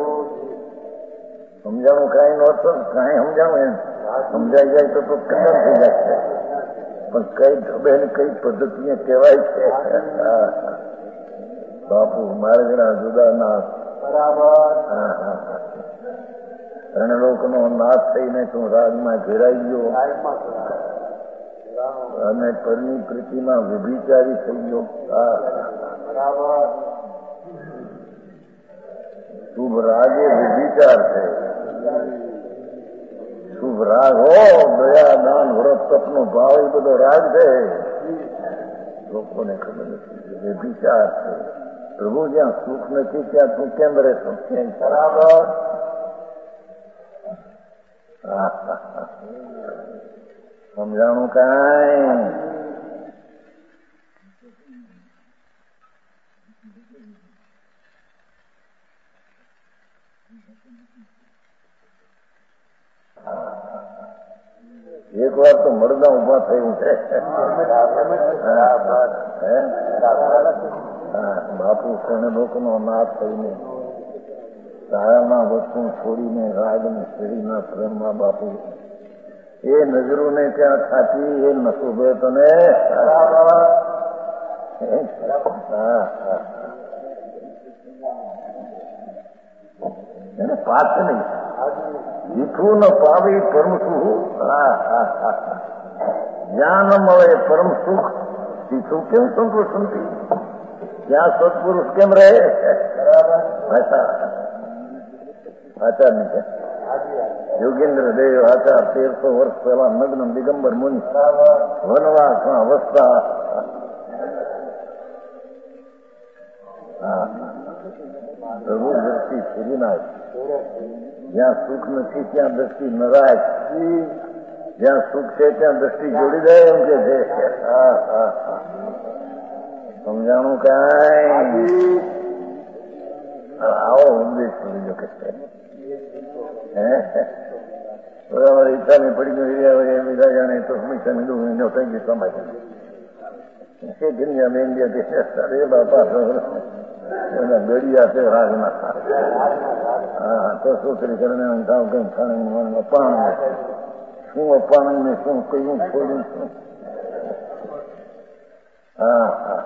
સમજાણું કાંઈ નહોતું, કાંઈ સમજાણું એમ સમજાઈ જાય તો કદમ થઈ જાય છે, પણ કઈ ઢબે ને કઈ પદ્ધતિએ કહેવાય છે. બાપુ માર્ગના જુદા નાથ. બરાબર. હા હા ત્રણ લોકનો નાથ થઈને તું રાગમાં ઘેરાઈ ગયો અને પરની પ્રીતિમાં વિભિચારી થઈ ગયો. બરાબર. શુભ રાગ એ વિભિચાર છે. શુભ રાગ હો દયા દાન વ્રત તપનો ભાવ એ બધો રાગ છે. લોકોને ખબર નથી વિભિચાર છે. પ્રભુ જ્યાં સુખ નથી ત્યાં તું કેમ રહેશો? બરાબર. સમજાણું કાંઈ? એક વાર તો મરદા ઉભા થયું છે. બાપુ શરણે લોકોનો નાથ થઈને સારામાં વસ્તુ છોડીને રાગને શરીરના પ્રેમમાં બાપુ એ નજરોને ત્યાં ખાતી એ નસુભે તને એને પાછ નહીં જીઠું ન પાવી પરમ સુખ. જ્યાં ન મળે પરમ સુખ જીઠું કેમ સંતોષ નથી? ત્યાં સત્પુરુષ કેમ રહે? આચાર નીચે યોગેન્દ્ર દેવ આચાર તેરસો વર્ષ પહેલા નગ્ન દિગંબર મુનિ વનવાસમાં અવસ્થા. પ્રભુ દ્રષ્ટિ ફેરી નાખ. જ્યાં સુખ નથી ત્યાં દ્રષ્ટિ ન રાખ. જ્યાં સુખ છે ત્યાં દ્રષ્ટિ જોડી દે એમ કે છે. સમજાણું કાંઈ? આવો ઉપદેશ કરી જો કે બરાબર ઈચ્છાની પડી ગઈ રહ્યા બીજા જાણે તો હંમેશા મીડું મીડો થઈ ગયું સમાજ કે દુનિયા में इंडिया के अरे बापा गड़िया से राजना हाँ तो सोचरी करने गाँव कहीं खाने में अपान शू अपान में शू कहीं छोड़ी शू हाँ हाँ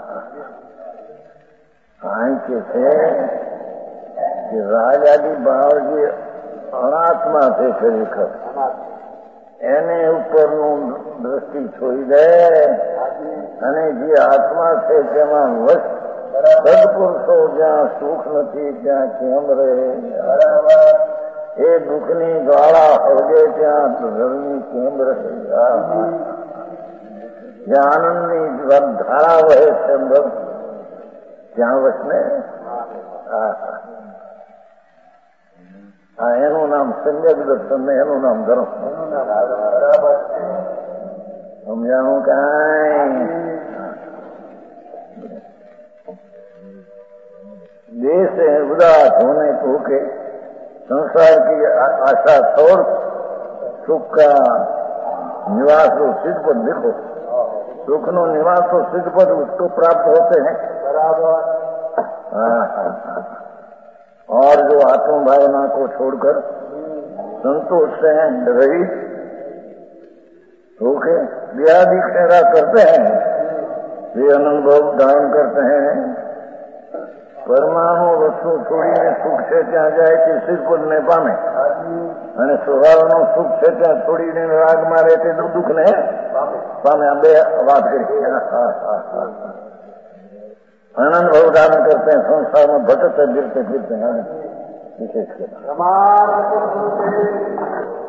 हाँ के थे कि राजाजी बावजी अनात्मा थे खरेखर એને ઉપરનું દ્રષ્ટિ છોડી દે અને જે આત્મા છે તેમાં વશ સદપુરુષો જ્યાં સુખ નથી ત્યાં કેમ રહે એ દુઃખની જ્વાળા હળગે ત્યાં ધર્મી કેમ રહે જ્યાં આનંદની ધારા વહે છે ત્યાં વશ ને હા એનું નામ સમ્યક દર્શન ને એનું નામ ધર્મ સમજાણું કાંઈ देश है उदास होने को के संसार की आशा छोड़ सुख का निवास हो सिद्ध पद देखो सुख नो निवास हो सिद्ध पद उसको प्राप्त होते हैं बराबर हाँ हाँ हाँ और जो आत्म भावना को छोड़कर संतोष से रहित होके व्याधि खेरा करते हैं वे अनुभव धारण करते हैं પરમાણુ વસ્તુ છોડીને સુખ છે ત્યાં જાય તે સિદ્ધપદને પામે અને સ્વભાવનું સુખ છે ત્યાં છોડીને રાગમાં રહે તે દુઃખને પામે આ બે વાત કરી આનંદ ભાવ ધારણ કરते हैं संसार में भटकते गिरते फिरते हैं विशेष कर